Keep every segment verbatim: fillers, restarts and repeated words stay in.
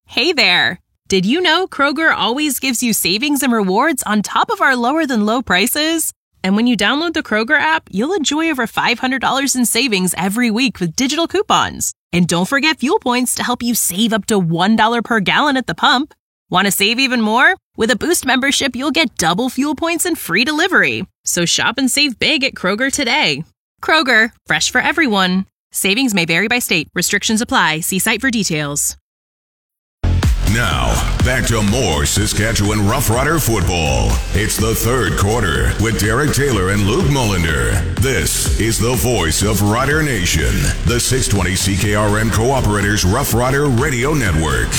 Hey there! Did you know Kroger always gives you savings and rewards on top of our lower-than-low prices? And when you download the Kroger app, you'll enjoy over five hundred dollars in savings every week with digital coupons. And don't forget fuel points to help you save up to one dollar per gallon at the pump. Want to save even more? With a Boost membership, you'll get double fuel points and free delivery. So shop and save big at Kroger today. Kroger, fresh for everyone. Savings may vary by state. Restrictions apply. See site for details. Now, back to more Saskatchewan Roughrider football. It's the third quarter with Derek Taylor and Luke Mullender. This is the voice of Rider Nation, the six twenty C K R M Cooperators Roughrider Radio Network.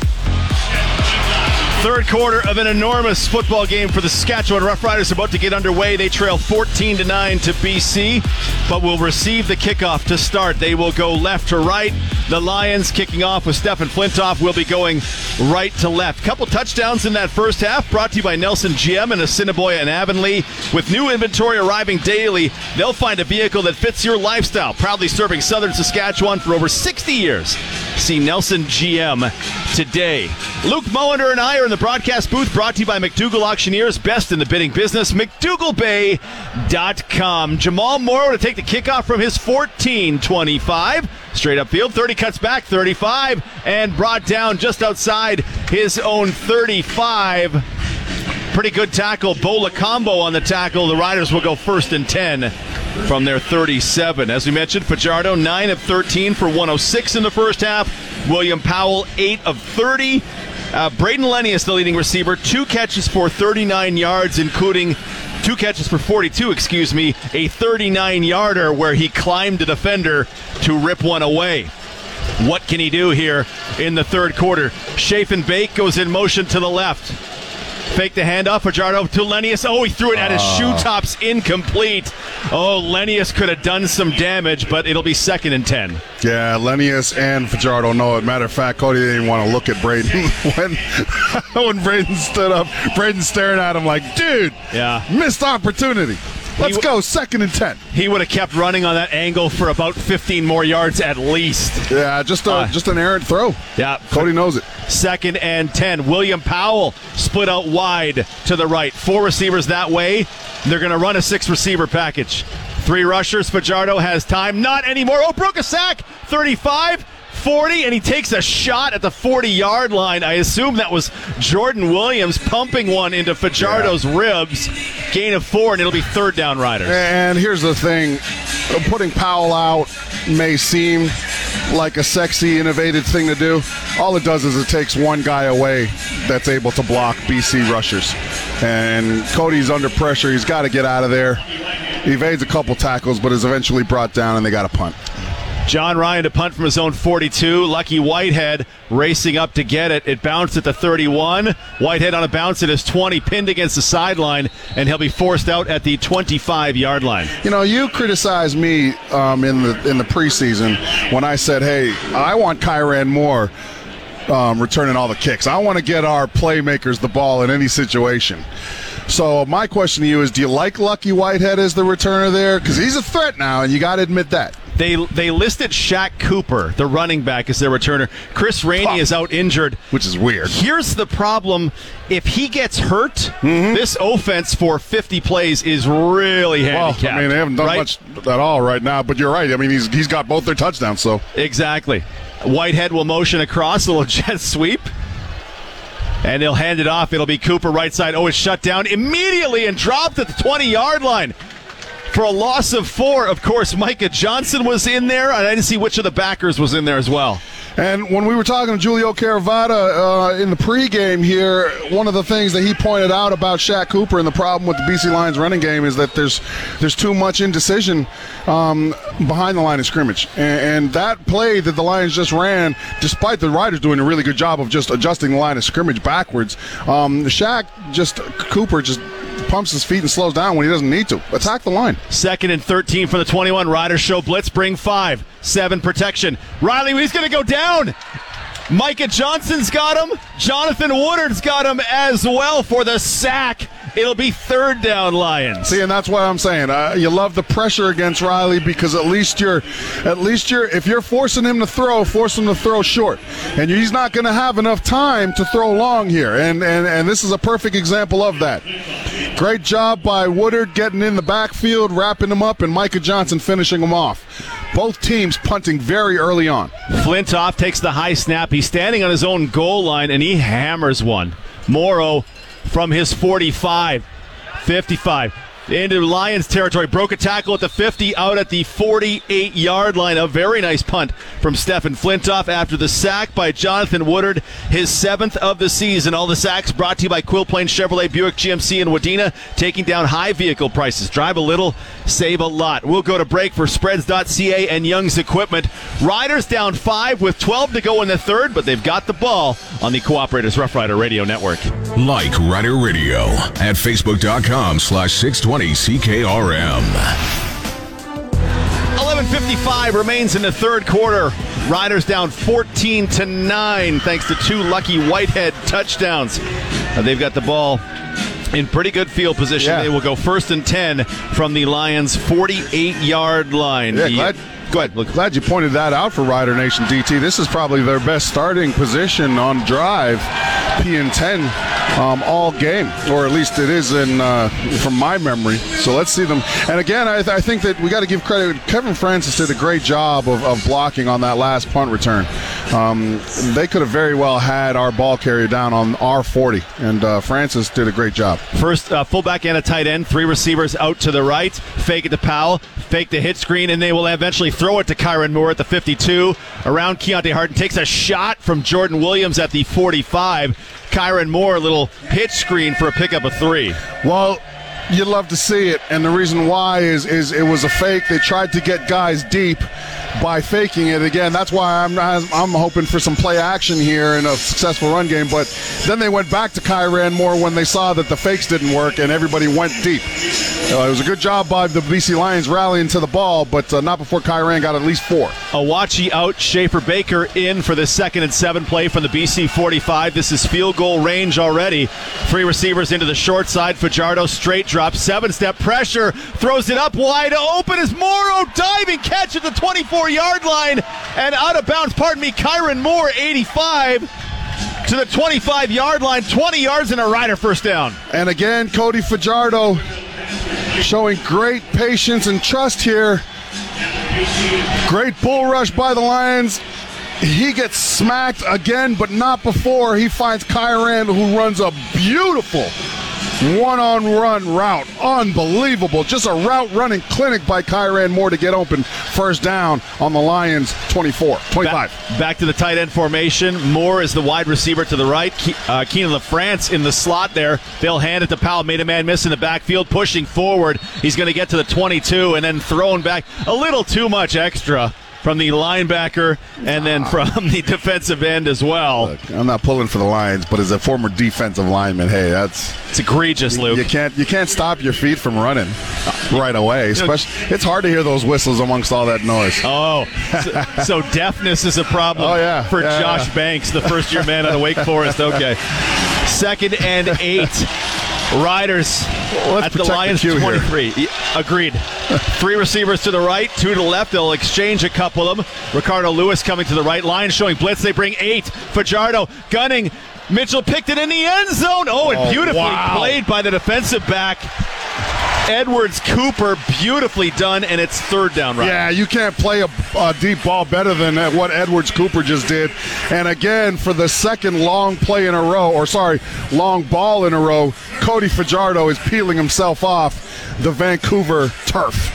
Third quarter of an enormous football game for the Saskatchewan Roughriders about to get underway. They trail fourteen to nine to B C, but will receive the kickoff to start. They will go left to right. The Lions kicking off with Stefan Flintoff will be going right to left. Couple touchdowns in that first half, brought to you by Nelson G M and Assiniboia and Avonlea. With new inventory arriving daily, they'll find a vehicle that fits your lifestyle. Proudly serving Southern Saskatchewan for over sixty years. See Nelson G M today. Luke Mullender and I are in the broadcast booth, brought to you by McDougall Auctioneers, best in the bidding business, McDougall Bay dot com. Jamal Morrow to take the kickoff from his fourteen twenty-five. Straight upfield, thirty cuts back, thirty-five, and brought down just outside his own thirty-five. Pretty good tackle. Bo Lacombo on the tackle. The Riders will go first and ten from their thirty-seven. As we mentioned, Fajardo, nine of thirteen for one oh six in the first half. William Powell, eight of thirty. Uh, Braden Lennius, the leading receiver, two catches for thirty-nine yards, including two catches for forty-two, excuse me, a thirty-nine-yarder where he climbed a defender to rip one away. What can he do here in the third quarter? Chafin Bake goes in motion to the left. Fake the handoff, Fajardo to Lennius. Oh, he threw it at his uh. shoe tops, incomplete. Oh, Lennius could have done some damage, but it'll be second and ten. Yeah, Lennius and Fajardo know it. Matter of fact, Cody didn't even want to look at Braden when when Braden stood up. Braden staring at him like, dude, yeah, missed opportunity. Let's w- go, second and ten. He would have kept running on that angle for about fifteen more yards at least. Yeah, just a, uh, just an errant throw. Yeah. Cody knows it. Second and ten. William Powell split out wide to the right. Four receivers that way. They're going to run a six-receiver package. Three rushers. Fajardo has time. Not anymore. Oh, broke a sack. thirty-five. forty, and he takes a shot at the forty-yard line. I assume that was Jordan Williams pumping one into Fajardo's yeah. ribs. Gain of four, and it'll be third down Riders. And here's the thing. Putting Powell out may seem like a sexy, innovative thing to do. All it does is it takes one guy away that's able to block B C rushers. And Cody's under pressure. He's got to get out of there. He evades a couple tackles, but is eventually brought down, and they got a punt. John Ryan to punt from his own forty-two. Lucky Whitehead racing up to get it. It bounced at the thirty-one. Whitehead on a bounce at his twenty, pinned against the sideline, and he'll be forced out at the twenty-five-yard line. You know, you criticized me um, in the in the preseason when I said, hey, I want Kyran Moore um, returning all the kicks. I want to get our playmakers the ball in any situation. So my question to you is, do you like Lucky Whitehead as the returner there? Because he's a threat now, and you got to admit that. They they listed Shaq Cooper, the running back, as their returner. Chris Rainey oh, is out injured. Which is weird. Here's the problem. If he gets hurt, mm-hmm. this offense for fifty plays is really handicapped. Well, I mean, they haven't done right? much at all right now, but you're right. I mean, he's he's got both their touchdowns. So Exactly. Whitehead will motion across, a little jet sweep. And he'll hand it off. It'll be Cooper right side. Oh, it's shut down immediately and dropped at the twenty-yard line. For a loss of four, of course, Micah Johnson was in there. I didn't see which of the backers was in there as well. And when we were talking to Julio Caravata uh, in the pregame here, one of the things that he pointed out about Shaq Cooper and the problem with the B C Lions running game is that there's there's too much indecision um, behind the line of scrimmage. And, and that play that the Lions just ran, despite the Riders doing a really good job of just adjusting the line of scrimmage backwards, um, Shaq just, Cooper just pumps his feet and slows down when he doesn't need to. Attack the line. Second and thirteen for the twenty-one. Riders show blitz, bring five. Seven protection. Riley, he's going to go down. Micah Johnson's got him. Jonathan Woodard's got him as well for the sack It'll be third down, Lions. See, and that's what I'm saying. Uh, you love the pressure against Riley because at least you're, at least you're, if you're forcing him to throw, force him to throw short, and he's not going to have enough time to throw long here. And, and and this is a perfect example of that. Great job by Woodard getting in the backfield, wrapping him up, and Micah Johnson finishing him off. Both teams punting very early on. Flintoff takes the high snap. He's standing on his own goal line, and he hammers one. Morrow from his forty-five, fifty-five, into Lions territory. Broke a tackle at the fifty, out at the forty-eight-yard line. A very nice punt from Stephen Flintoff after the sack by Jonathan Woodard, his seventh of the season. All the sacks brought to you by Quill Plains Chevrolet Buick G M C in Wadena, taking down high vehicle prices. Drive a little, save a lot. We'll go to break for spreads dot c a and Young's Equipment. Riders down five with twelve to go in the third, but they've got the ball on the Cooperators Rough Rider Radio Network. Like Rider Radio at facebook.com slash 620 C K R M. eleven fifty-five remains in the third quarter. Riders down fourteen to nine thanks to two lucky Whitehead touchdowns. Uh, they've got the ball in pretty good field position. Yeah. They will go first and ten from the Lions' forty-eight-yard line. Yeah, The- glad, Go ahead. Look. glad you pointed that out for Rider Nation, D T. This is probably their best starting position on drive, P and ten, um, all game, or at least it is in uh, from my memory. So let's see them. And again, I, th- I think that we got to give credit. Kevin Francis did a great job of, of blocking on that last punt return. Um, they could have very well had our ball carrier down on our forty, and uh, Francis did a great job. First uh, fullback and a tight end, three receivers out to the right, fake it to Powell, fake the hit screen, and they will eventually throw it to Kyron Moore at the fifty-two. Around Keontae Harden, takes a shot from Jordan Williams at the forty-five. Kyron Moore, a little pitch screen for a pickup of three. Well, you'd love to see it, and the reason why is is it was a fake. They tried to get guys deep by faking it. Again, that's why I'm I'm hoping for some play action here in a successful run game. But then they went back to Kyron Moore when they saw that the fakes didn't work and everybody went deep. Uh, it was a good job by the B C Lions rallying to the ball, but uh, not before Kyron got at least four. Awachi out, Schaefer Baker in for the second and seven play from the B C forty-five. This is field goal range already. Three receivers into the short side. Fajardo straight drop, seven-step pressure, throws it up wide open as Morrow diving catch at the twenty-four-yard line and out of bounds, pardon me, Kyron Moore, eighty-five to the twenty-five-yard line, twenty yards and a Rider first down. And again, Cody Fajardo showing great patience and trust here. Great bull rush by the Lions. He gets smacked again, but not before. He finds Kyron, who runs a beautiful one-on-run route. Unbelievable. Just a route running clinic by Kyron Moore to get open. First down on the Lions, twenty-four, twenty-five. Back, back to the tight end formation. Moore is the wide receiver to the right. Ke- uh, Keenan LaFrance in the slot there. They'll hand it to Powell. Made a man miss in the backfield. Pushing forward. He's going to get to the twenty-two and then throwing back a little too much extra from the linebacker and then from the defensive end as well. Look, I'm not pulling for the Lions, but as a former defensive lineman, hey, that's it's egregious, Luke. You can't you can't stop your feet from running right away. Especially, it's hard to hear those whistles amongst all that noise. Oh, so, so deafness is a problem oh, yeah. for yeah, Josh yeah. Banks, the first-year man out of Wake Forest. Okay, second and eight. Riders well, at the Lions the twenty-three. Yeah, agreed. Three receivers to the right, two to the left. They'll exchange a couple of them. Ricardo Lewis coming to the right. Lions showing blitz. They bring eight. Fajardo gunning. Mitchell picked it in the end zone. Oh, and oh, beautifully wow. played by the defensive back. Edwards Cooper, beautifully done, and it's third down, right? Yeah, you can't play a, a deep ball better than what Edwards Cooper just did. And again, for the second long play in a row, or sorry, long ball in a row, Cody Fajardo is peeling himself off the Vancouver turf.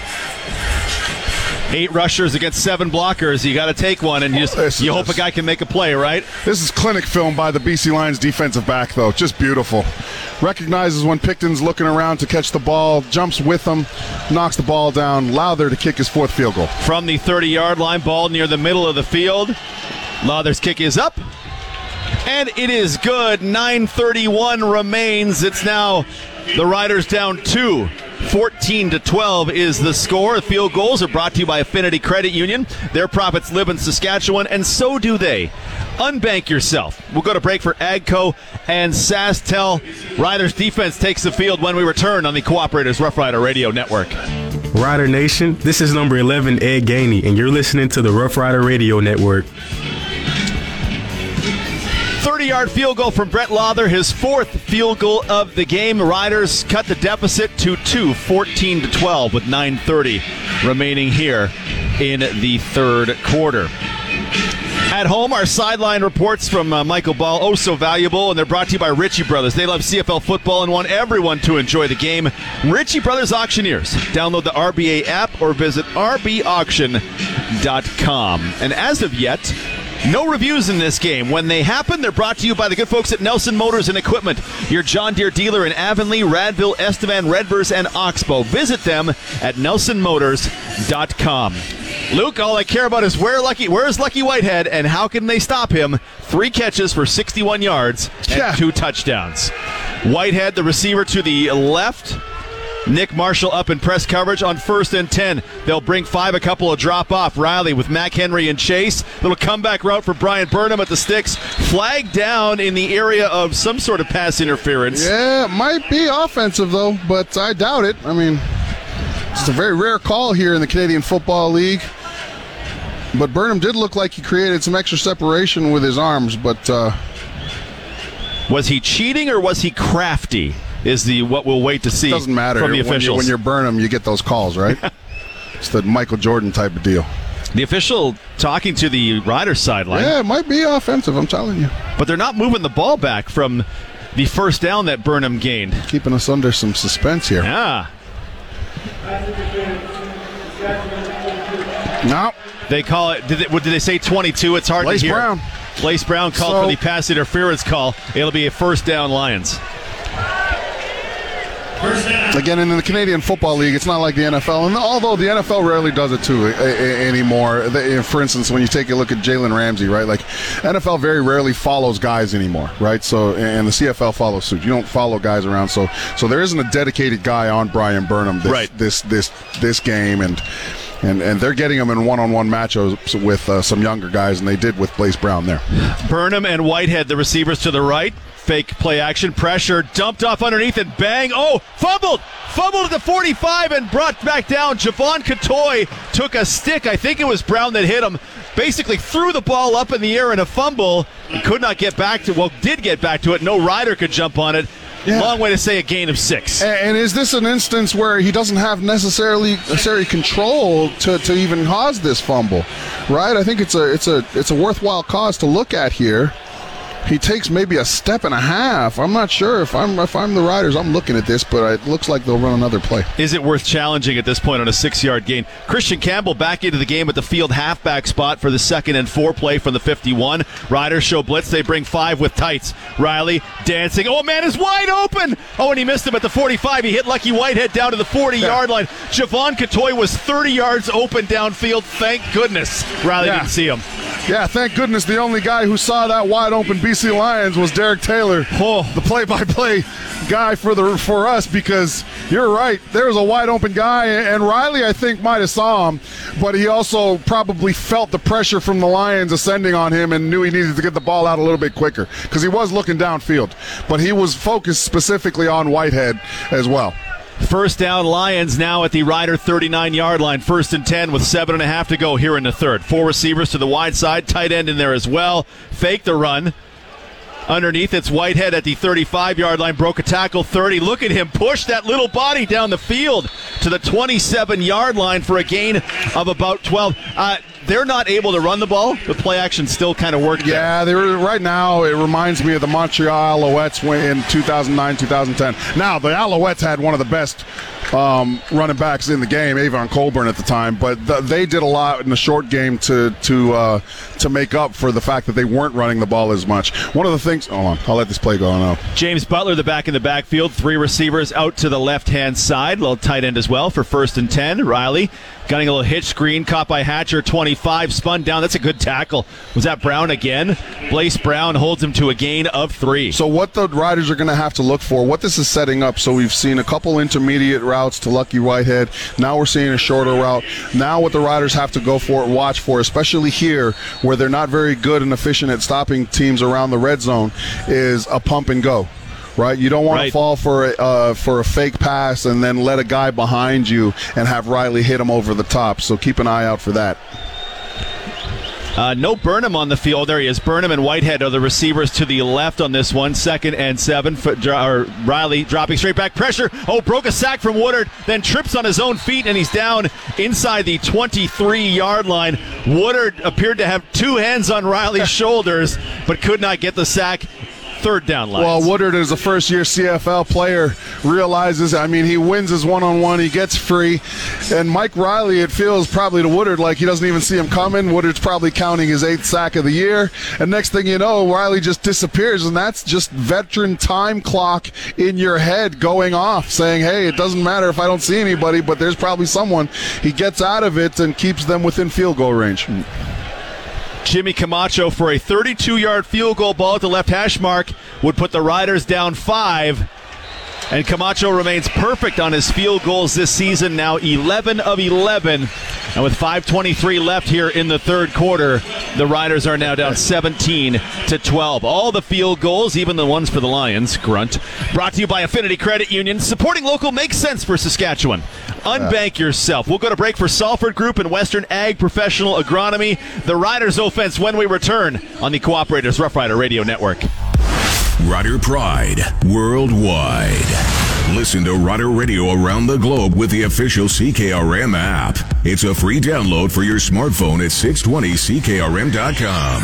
Eight rushers against seven blockers. You got to take one, and you, just, you hope a guy can make a play, right? This is clinic film by the B C Lions defensive back, though. Just beautiful. Recognizes when Picton's looking around to catch the ball, jumps with him, knocks the ball down. Lowther to kick his fourth field goal. From the thirty-yard line, ball near the middle of the field. Lowther's kick is up, and it is good. nine thirty-one remains. It's now the Riders down two fourteen to twelve is the score. Field goals are brought to you by Affinity Credit Union. Their profits live in Saskatchewan, and so do they. Unbank yourself. We'll go to break for AGCO and SaskTel. Riders defense takes the field when we return on the Cooperators Rough Rider Radio Network. Rider Nation, this is number eleven, Ed Gainey, and you're listening to the Rough Rider Radio Network. thirty-yard field goal from Brett Lawther, his fourth field goal of the game. Riders cut the deficit to two, fourteen to twelve, with nine thirty remaining here in the third quarter. At home, our sideline reports from uh, Michael Ball, oh so valuable, and they're brought to you by Ritchie Brothers. They love C F L football and want everyone to enjoy the game. Ritchie Brothers Auctioneers. Download the R B A app or visit r b auction dot com. And as of yet, no reviews in this game. When they happen, they're brought to you by the good folks at Nelson Motors and Equipment, your John Deere dealer in Avonlea, Radville, Estevan, Redvers, and Oxbow. Visit them at nelson motors dot com. Luke, all I care about is where Lucky, where's Lucky Whitehead, and how can they stop him? Three catches for sixty-one yards and yeah. two touchdowns. Whitehead, the receiver to the left. Nick Marshall up in press coverage on first and ten. They'll bring five, a couple of drop off. Riley with Mac Henry and Chase. Little comeback route for Brian Burnham at the sticks. Flag down in the area of some sort of pass interference. Yeah, it might be offensive, though, but I doubt it. I mean, it's a very rare call here in the Canadian Football League. But Burnham did look like he created some extra separation with his arms, but... Uh, was he cheating or was he crafty? Is the what we'll wait to see. Doesn't matter from the officials. When, you, when you're Burnham, you get those calls, right? It's the Michael Jordan type of deal. The official talking to the Riders sideline. Yeah, it might be offensive, I'm telling you. But they're not moving the ball back from the first down that Burnham gained. Keeping us under some suspense here. Yeah. No. They call it, did they, what, did they say twenty-two? It's hard Blaise to hear. Brown. Blaise Brown called So, for the pass interference call. It'll be a first down Lions. Again, in the Canadian Football League, it's not like the N F L, and although the N F L rarely does it too a, a, anymore. They, for instance, when you take a look at Jalen Ramsey, right? Like, N F L very rarely follows guys anymore, right? So, and the C F L follows suit. You don't follow guys around, so so there isn't a dedicated guy on Brian Burnham this right. this this this game, and and and they're getting him in one-on-one matchups with uh, some younger guys, and they did with Blaise Brown there. Burnham and Whitehead, the receivers to the right. Fake play action, pressure, dumped off underneath and bang. Oh, fumbled! Fumbled at the forty-five and brought back down. Javon Catoy took a stick. I think it was Brown that hit him. Basically threw the ball up in the air in a fumble. He could not get back to, well, did get back to it. No rider could jump on it. Yeah. Long way to say a gain of six. And, and is this an instance where he doesn't have necessarily necessary control to, to even cause this fumble? Right? I think it's a it's a it's a worthwhile cause to look at here. He takes maybe a step and a half. I'm not sure if I'm if I'm the Riders. I'm looking at this, but it looks like they'll run another play. Is it worth challenging at this point on a six-yard gain? Christian Campbell back into the game at the field halfback spot for the second and four play from the fifty-one. Riders show blitz. They bring five with tights. Riley dancing. Oh, man, is wide open. Oh, and he missed him at the forty-five. He hit Lucky Whitehead down to the forty-yard line. Javon Catoy was thirty yards open downfield. Thank goodness Riley yeah. didn't see him. Yeah, thank goodness the only guy who saw that wide open B C Lions was Derek Taylor, oh. the play-by-play guy for the for us, because you're right, there was a wide open guy, and Riley, I think, might have saw him, but he also probably felt the pressure from the Lions ascending on him and knew he needed to get the ball out a little bit quicker, because he was looking downfield, but he was focused specifically on Whitehead as well. First down Lions now at the Rider thirty-nine-yard line. First and ten with seven and a half to go here in the third. Four receivers to the wide side. Tight end in there as well. Fake the run. Underneath, it's Whitehead at the thirty-five-yard line. Broke a tackle, thirty. Look at him push that little body down the field to the twenty-seven-yard line for a gain of about twelve. Uh, they're not able to run the ball. The play action still kind of worked. Yeah, they were, right now it reminds me of the Montreal Alouettes in two thousand nine, two thousand ten. Now, the Alouettes had one of the best um, running backs in the game, Avon Colburn at the time, but the, they did a lot in the short game to to uh, to make up for the fact that they weren't running the ball as much. One of the things, hold on, I'll let this play go on. James Butler, the back in the backfield, three receivers out to the left-hand side, little tight end as well for first and ten. Riley Gunning a little hitch screen, caught by Hatcher, twenty-five, spun down. That's a good tackle. Was that Brown again? Blace Brown holds him to a gain of three. So what the Riders are going to have to look for, what this is setting up, so we've seen a couple intermediate routes to Lucky Whitehead. Now we're seeing a shorter route. Now what the Riders have to go for, watch for, especially here where they're not very good and efficient at stopping teams around the red zone, is a pump and go. Right, you don't want right. to fall for a, uh, for a fake pass and then let a guy behind you and have Riley hit him over the top. So keep an eye out for that. Uh, no Burnham on the field. There he is. Burnham and Whitehead are the receivers to the left on this one. Second and seven. Or Riley dropping straight back. Pressure. Oh, broke a sack from Woodard. Then trips on his own feet, and he's down inside the twenty-three-yard line. Woodard appeared to have two hands on Riley's shoulders, but could not get the sack. Third down line. Well, Woodard is a first-year C F L player, realizes, I mean, he wins his one-on-one, he gets free, and Mike Riley, it feels probably to Woodard like he doesn't even see him coming. Woodard's probably counting his eighth sack of the year, and next thing you know, Riley just disappears, and that's just veteran time clock in your head going off, saying, hey, it doesn't matter if I don't see anybody, but there's probably someone. He gets out of it and keeps them within field goal range. Jimmy Camacho for a thirty-two-yard field goal ball at the left hash mark would put the Riders down five. And Camacho remains perfect on his field goals this season, now eleven of eleven. And with five twenty-three left here in the third quarter, the Riders are now down seventeen to twelve. All the field goals, even the ones for the Lions, grunt, brought to you by Affinity Credit Union. Supporting local makes sense for Saskatchewan. Unbank yourself. We'll go to break for Salford Group and Western Ag Professional Agronomy. The Riders offense when we return on the Cooperators Rough Rider Radio Network. Rider Pride Worldwide. Listen to Rider Radio around the globe with the official C K R M app. It's a free download for your smartphone at six twenty C K R M dot com.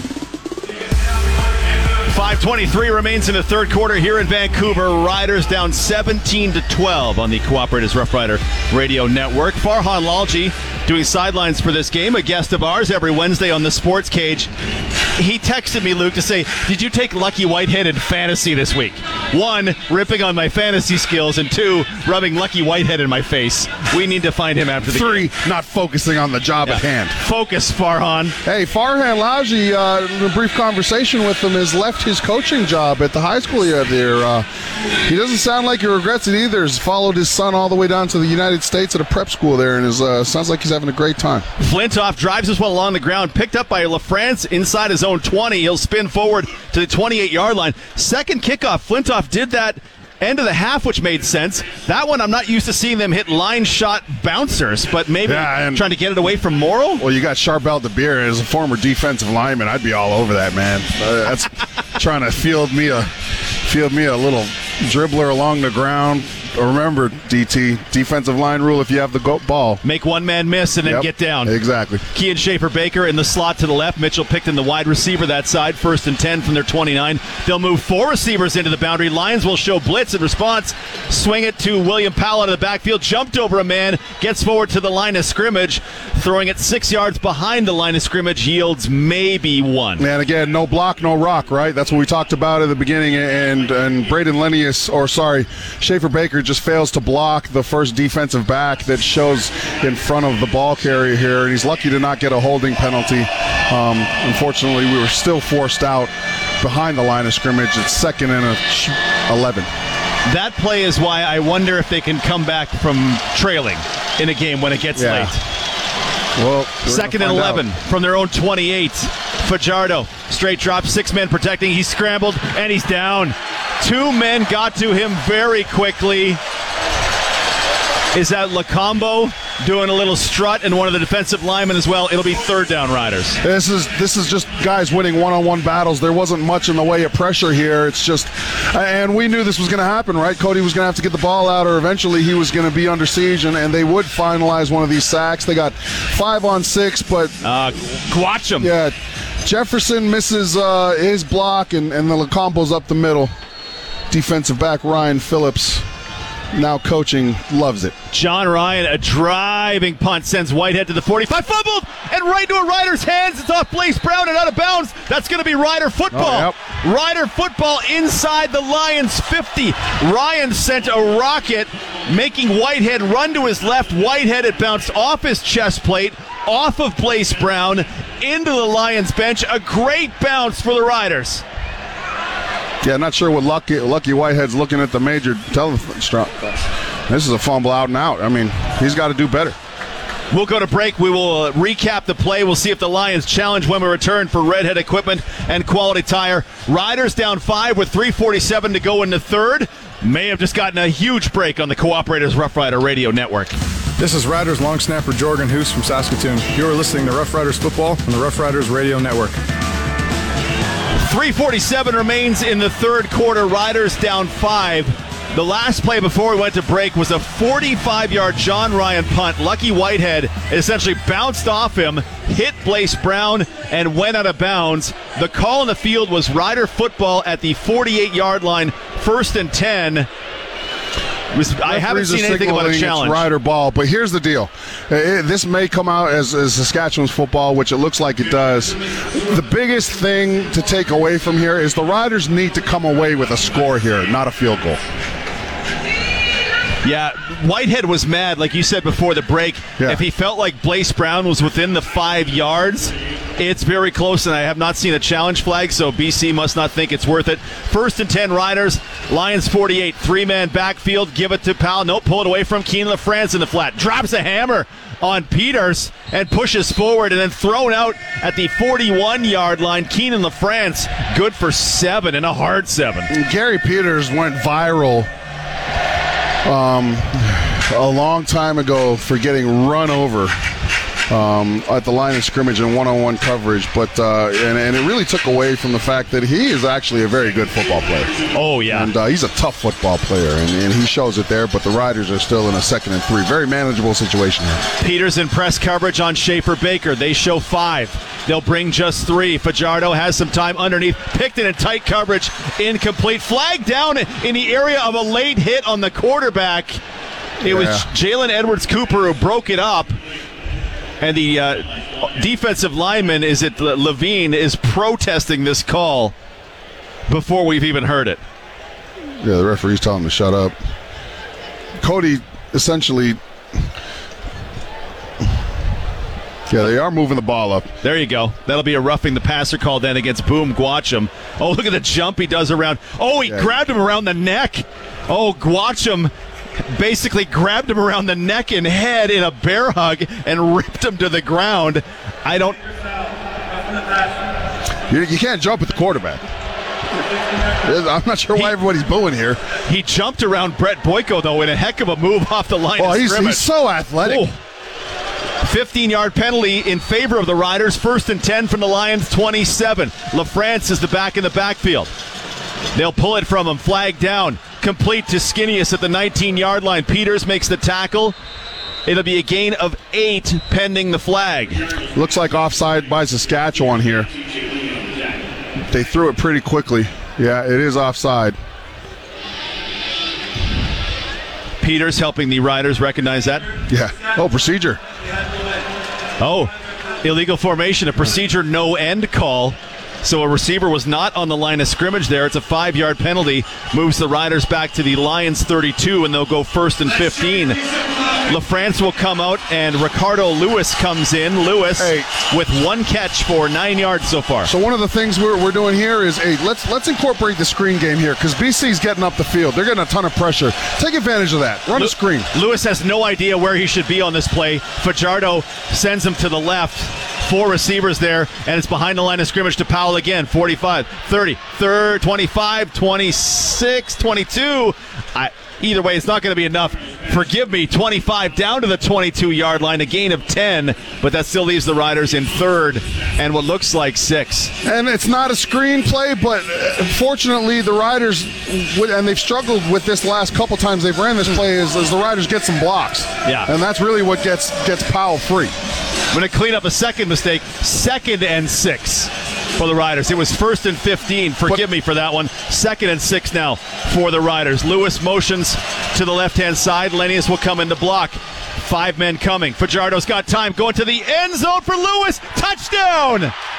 five twenty-three remains in the third quarter here in Vancouver. Riders down seventeen to twelve on the Cooperators Rough Rider Radio Network. Farhan Lalji doing sidelines for this game, a guest of ours every Wednesday on the Sports Cage. He texted me, Luke, to say, did you take Lucky Whitehead in fantasy this week? One, ripping on my fantasy skills, and two, rubbing Lucky Whitehead in my face. We need to find him after the Three, game. not focusing on the job yeah. at hand. Focus, Farhan. Hey, Farhan Lalji, uh, in a brief conversation with him, has left his coaching job at the high school he had there. Uh, he doesn't sound like he regrets it either. He's followed his son all the way down to the United States at a prep school there, and is, uh, sounds like he's having a great time. Flintoff drives this one along the ground, picked up by LaFrance inside his own twenty. He'll spin forward to the twenty-eight-yard line. Second kickoff, Flintoff did that end of the half, which made sense. That one, I'm not used to seeing them hit line shot bouncers, but maybe yeah, trying to get it away from Morrill. Well, you got Charbel DeBeer as a former defensive lineman. I'd be all over that, man. Uh, that's trying to field me a field me a little dribbler along the ground. Remember, D T, defensive line rule, if you have the go- ball. Make one man miss and then yep, get down. Exactly. Kean Schaefer-Baker in the slot to the left. Mitchell Picton, the wide receiver that side. First and ten from their twenty-nine. They'll move four receivers into the boundary. Lions will show blitz in response. Swing it to William Powell out of the backfield. Jumped over a man. Gets forward to the line of scrimmage. Throwing it six yards behind the line of scrimmage. Yields maybe one. And again, no block, no rock, right? That's what we talked about at the beginning. And, and Braden Lennius, or sorry, Schaefer-Baker just fails to block the first defensive back that shows in front of the ball carrier here, and he's lucky to not get a holding penalty. Um, unfortunately, we were still forced out behind the line of scrimmage. It's second and eleven. That play is why I wonder if they can come back from trailing in a game when it gets yeah. late. Well, second and eleven out. from their own twenty-eight. Fajardo, straight drop, six men protecting. He scrambled, and he's down. Two men got to him very quickly. Is that Lacombo doing a little strut, and one of the defensive linemen as well? It'll be third down, Riders. This is this is just guys winning one-on-one battles. There wasn't much in the way of pressure here. It's just, and we knew this was going to happen, right? Cody was going to have to get the ball out, or eventually he was going to be under siege, and, and they would finalize one of these sacks. They got five on six, but uh, watch him. Yeah, Jefferson misses uh, his block, and, and the Lacombo's up the middle. Defensive back Ryan Phillips, now coaching, loves it. John Ryan, a driving punt, sends Whitehead to the forty-five, fumbled, and right into a Rider's hands. It's off Blace Brown and out of bounds. That's going to be Rider football. Oh, yep. Rider football inside the Lions fifty. Ryan sent a rocket making Whitehead run to his left. Whitehead had bounced off his chest plate, off of Blace Brown, into the Lions bench. A great bounce for the Riders. Yeah, not sure what Lucky Lucky Whitehead's looking at the major television. This is a fumble out and out. I mean, he's got to do better. We'll go to break. We will uh, recap the play. We'll see if the Lions challenge when we return for Redhead Equipment and Quality Tire. Riders down five with three forty-seven to go in the third. May have just gotten a huge break on the Cooperators Rough Rider Radio Network. This is Riders long snapper Jorgen Hoos from Saskatoon. You are listening to Rough Riders Football on the Rough Riders Radio Network. three forty-seven remains in the third quarter. Riders down five. The last play before we went to break was a forty-five-yard John Ryan punt. Lucky Whitehead essentially bounced off him, hit Blace Brown, and went out of bounds. The call in the field was Rider football at the forty-eight-yard line, first and ten. Was, I haven't seen anything about a challenge. It's Rider ball, but here's the deal. It, this may come out as, as Saskatchewan's football, which it looks like it does. The biggest thing to take away from here is the Riders need to come away with a score here, not a field goal. Yeah, Whitehead was mad, like you said before the break. Yeah. If he felt like Blace Brown was within the five yards, it's very close, and I have not seen a challenge flag, so B C must not think it's worth it. First and ten Riders, Lions forty-eight, three-man backfield, give it to Powell. Nope, pull it away from Keenan LaFrance in the flat. Drops a hammer on Peters and pushes forward, and then thrown out at the forty-one-yard line. Keenan LaFrance, good for seven, and a hard seven. Gary Peters went viral um, a long time ago for getting run over Um, at the line of scrimmage in one-on-one coverage, but uh, and, and it really took away from the fact that he is actually a very good football player. Oh, yeah. And uh, he's a tough football player, and, and he shows it there, but the Riders are still in a second and three. Very manageable situation here. Peters in press coverage on Schaefer Baker. They show five. They'll bring just three. Fajardo has some time underneath. Picton in tight coverage. Incomplete. Flag down in the area of a late hit on the quarterback. It yeah. was Jalen Edwards-Cooper who broke it up. And the uh, defensive lineman, is it Levine, is protesting this call before we've even heard it. Yeah, the referee's telling him to shut up. Cody essentially... Yeah, they are moving the ball up. There you go. That'll be a roughing the passer call then against Boom Gwacham. Oh, look at the jump he does around. Oh, he yeah. grabbed him around the neck. Oh, Gwacham basically grabbed him around the neck and head in a bear hug and ripped him to the ground. I don't... You, you can't jump at the quarterback. I'm not sure why he, everybody's booing here. He jumped around Brett Boyko, though, in a heck of a move off the line oh, of he's, scrimmage. He's so athletic. Oh. fifteen-yard penalty in favor of the Riders. First and ten from the Lions, twenty-seven. LaFrance is the back in the backfield. They'll pull it from him. Flag down. Complete to Skinnius at the nineteen-yard line. Peters makes the tackle. It'll be a gain of eight pending the flag. Looks like offside by Saskatchewan here. They threw it pretty quickly. Yeah, it is offside. Peters helping the Riders recognize that. Yeah. Oh, procedure. Oh, illegal formation, a procedure no end call. So a receiver was not on the line of scrimmage there. It's a five-yard penalty. Moves the Riders back to the Lions thirty-two, and they'll go first and fifteen. LaFrance will come out, and Ricardo Lewis comes in. Lewis hey. with one catch for nine yards so far. So one of the things we're, we're doing here is, hey, let's let's incorporate the screen game here, because B C's getting up the field. They're getting a ton of pressure. Take advantage of that. Run Lu- a screen. Lewis has no idea where he should be on this play. Fajardo sends him to the left. Four receivers there, and it's behind the line of scrimmage to Powell again. forty-five, thirty, third, twenty-five, twenty-six, twenty-two. I, either way, it's not going to be enough. Forgive me, twenty-five down to the twenty-two-yard line, a gain of ten, but that still leaves the Riders in third and what looks like six. And it's not a screen play, but fortunately the Riders, and they've struggled with this last couple times they've ran this play, is, is the Riders get some blocks. Yeah. And that's really what gets gets Powell free. I'm going to clean up a second mistake. Second and six for the Riders. It was first and fifteen. Forgive but, me for that one. Second and six now for the Riders. Lewis motions to the left-hand side. Lennius will come in to block. Five men coming. Fajardo's got time. Going to the end zone for Lewis. Touchdown!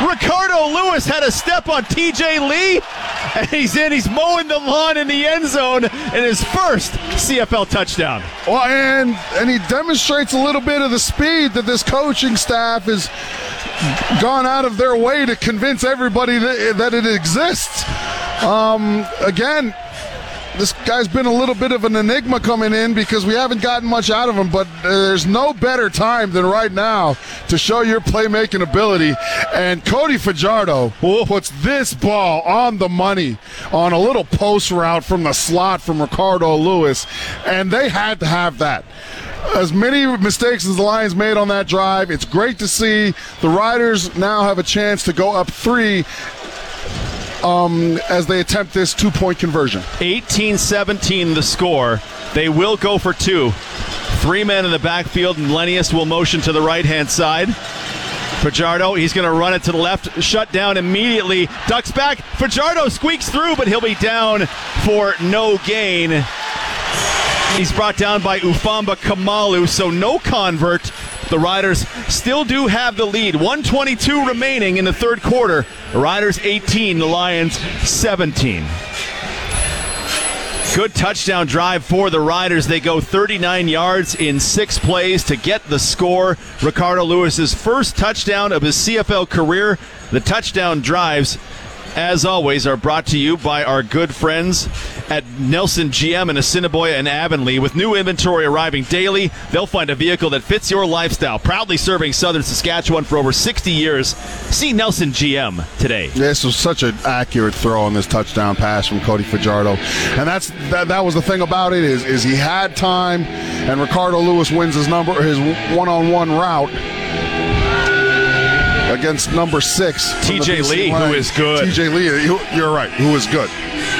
Ricardo Lewis had a step on T J Lee, and he's in. He's mowing the lawn in the end zone in his first C F L touchdown. Well, and and he demonstrates a little bit of the speed that this coaching staff has gone out of their way to convince everybody that, that it exists. Um, again, this guy's been a little bit of an enigma coming in because we haven't gotten much out of him, but there's no better time than right now to show your playmaking ability. And Cody Fajardo Ooh. puts this ball on the money on a little post route from the slot from Ricardo Lewis, and they had to have that. As many mistakes as the Lions made on that drive, it's great to see the Riders now have a chance to go up three Um, as they attempt this two-point conversion. eighteen seventeen the score. They will go for two. Three men in the backfield, and Lenius will motion to the right-hand side. Fajardo, he's going to run it to the left, shut down immediately, ducks back. Fajardo squeaks through, but he'll be down for no gain. He's brought down by Ufamba Kamalu, so no convert. The Riders still do have the lead. one twenty-two remaining in the third quarter. The Riders eighteen, the Lions seventeen. Good touchdown drive for the Riders. They go thirty-nine yards in six plays to get the score. Ricardo Lewis's first touchdown of his C F L career. The touchdown drives, as always, are brought to you by our good friends at Nelson G M in Assiniboia and Avonlea. With new inventory arriving daily, they'll find a vehicle that fits your lifestyle. Proudly serving southern Saskatchewan for over sixty years. See Nelson G M today. This was such an accurate throw on this touchdown pass from Cody Fajardo. And that's that, that was the thing about it is, is he had time, and Ricardo Lewis wins his number his one-on-one route against number six, T J Lee, who is good. T J Lee, you're right, who is good.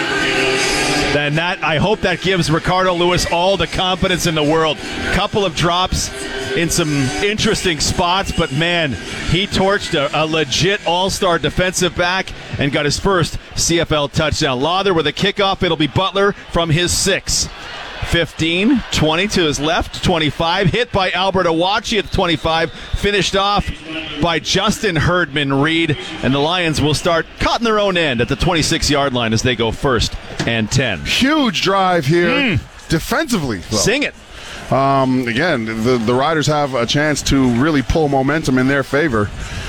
Then that, I hope that gives Ricardo Lewis all the confidence in the world. Couple of drops in some interesting spots, but man, he torched a, a legit all-star defensive back and got his first C F L touchdown. Lawther with a kickoff. It'll be Butler from his six. fifteen, twenty to his left, twenty-five, hit by Albert Awachi at the twenty-five, finished off by Justin Herdman Reed, and the Lions will start cutting their own end at the twenty-six-yard line as they go first and ten. Huge drive here, mm. defensively, though. Sing it. Um, again, the, the Riders have a chance to really pull momentum in their favor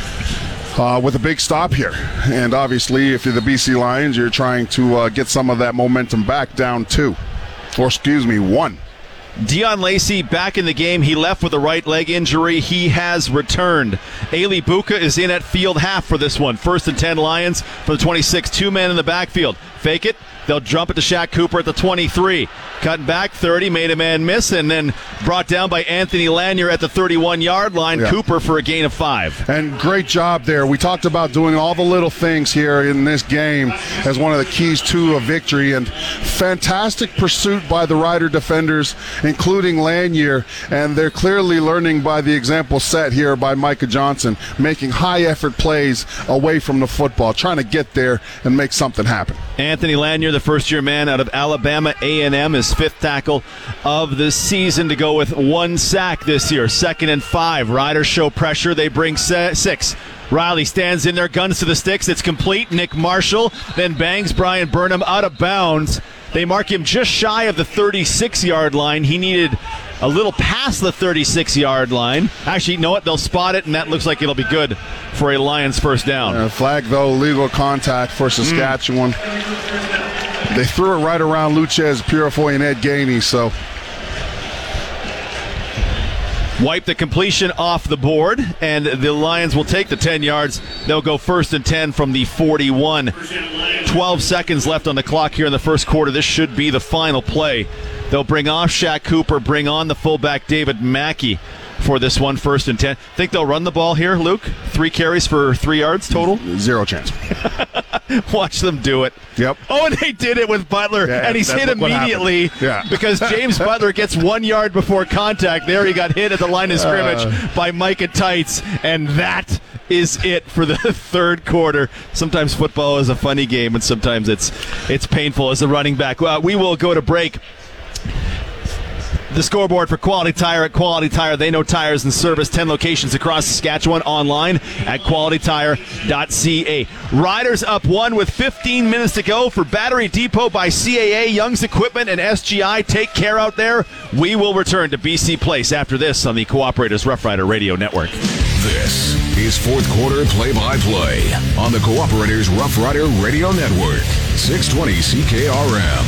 uh, with a big stop here. And obviously, if you're the B C Lions, you're trying to uh, get some of that momentum back down two. Or, excuse me, one. Dion Lacey back in the game. He left with a right leg injury. He has returned. Ailey Buka is in at field half for this one. First and ten Lions for the twenty-six. Two men in the backfield. Fake it. They'll jump it to Shaq Cooper at the twenty-three. Cutting back thirty, made a man miss, and then brought down by Anthony Lanier at the thirty-one-yard line. Yeah. Cooper for a gain of five. And great job there. We talked about doing all the little things here in this game as one of the keys to a victory, and fantastic pursuit by the Rider defenders, including Lanier, and they're clearly learning by the example set here by Micah Johnson, making high-effort plays away from the football, trying to get there and make something happen. Anthony Lanier, the first-year man out of Alabama A and M, his fifth tackle of the season to go with one sack this year. Second and five. Riders show pressure. They bring six. Riley stands in there, guns to the sticks. It's complete. Nick Marshall then bangs Brian Burnham out of bounds. They mark him just shy of the thirty-six-yard line. He needed a little past the thirty-six-yard line. Actually, you know what? They'll spot it, and that looks like it'll be good for a Lions first down. Uh, flag, though, legal contact for Saskatchewan. Mm. They threw it right around Luchez Purifoy and Ed Gainey, so... Wipe the completion off the board, and the Lions will take the ten yards. They'll go first and ten from the forty-one. twelve seconds left on the clock here in the first quarter. This should be the final play. They'll bring off Shaq Cooper, bring on the fullback David Mackey for this one, first and ten. Think they'll run the ball here, Luke? Three carries for three yards total? Zero chance. Watch them do it. Yep. Oh, and they did it with Butler, yeah, and he's hit immediately yeah. because James Butler gets one yard before contact. There he got hit at the line of scrimmage uh, by Micah Tights, and that is it for the third quarter. Sometimes football is a funny game, and sometimes it's it's painful as a running back. Uh, we will go to break. The scoreboard for Quality Tire at Quality Tire. They know tires and service. ten locations across Saskatchewan. Online at quality tire dot c a. Riders up one with fifteen minutes to go for Battery Depot by C A A, Young's Equipment, and S G I. Take care out there. We will return to B C Place after this on the Cooperators Rough Rider Radio Network. This is fourth quarter play-by-play on the Cooperators Rough Rider Radio Network. six twenty C K R M.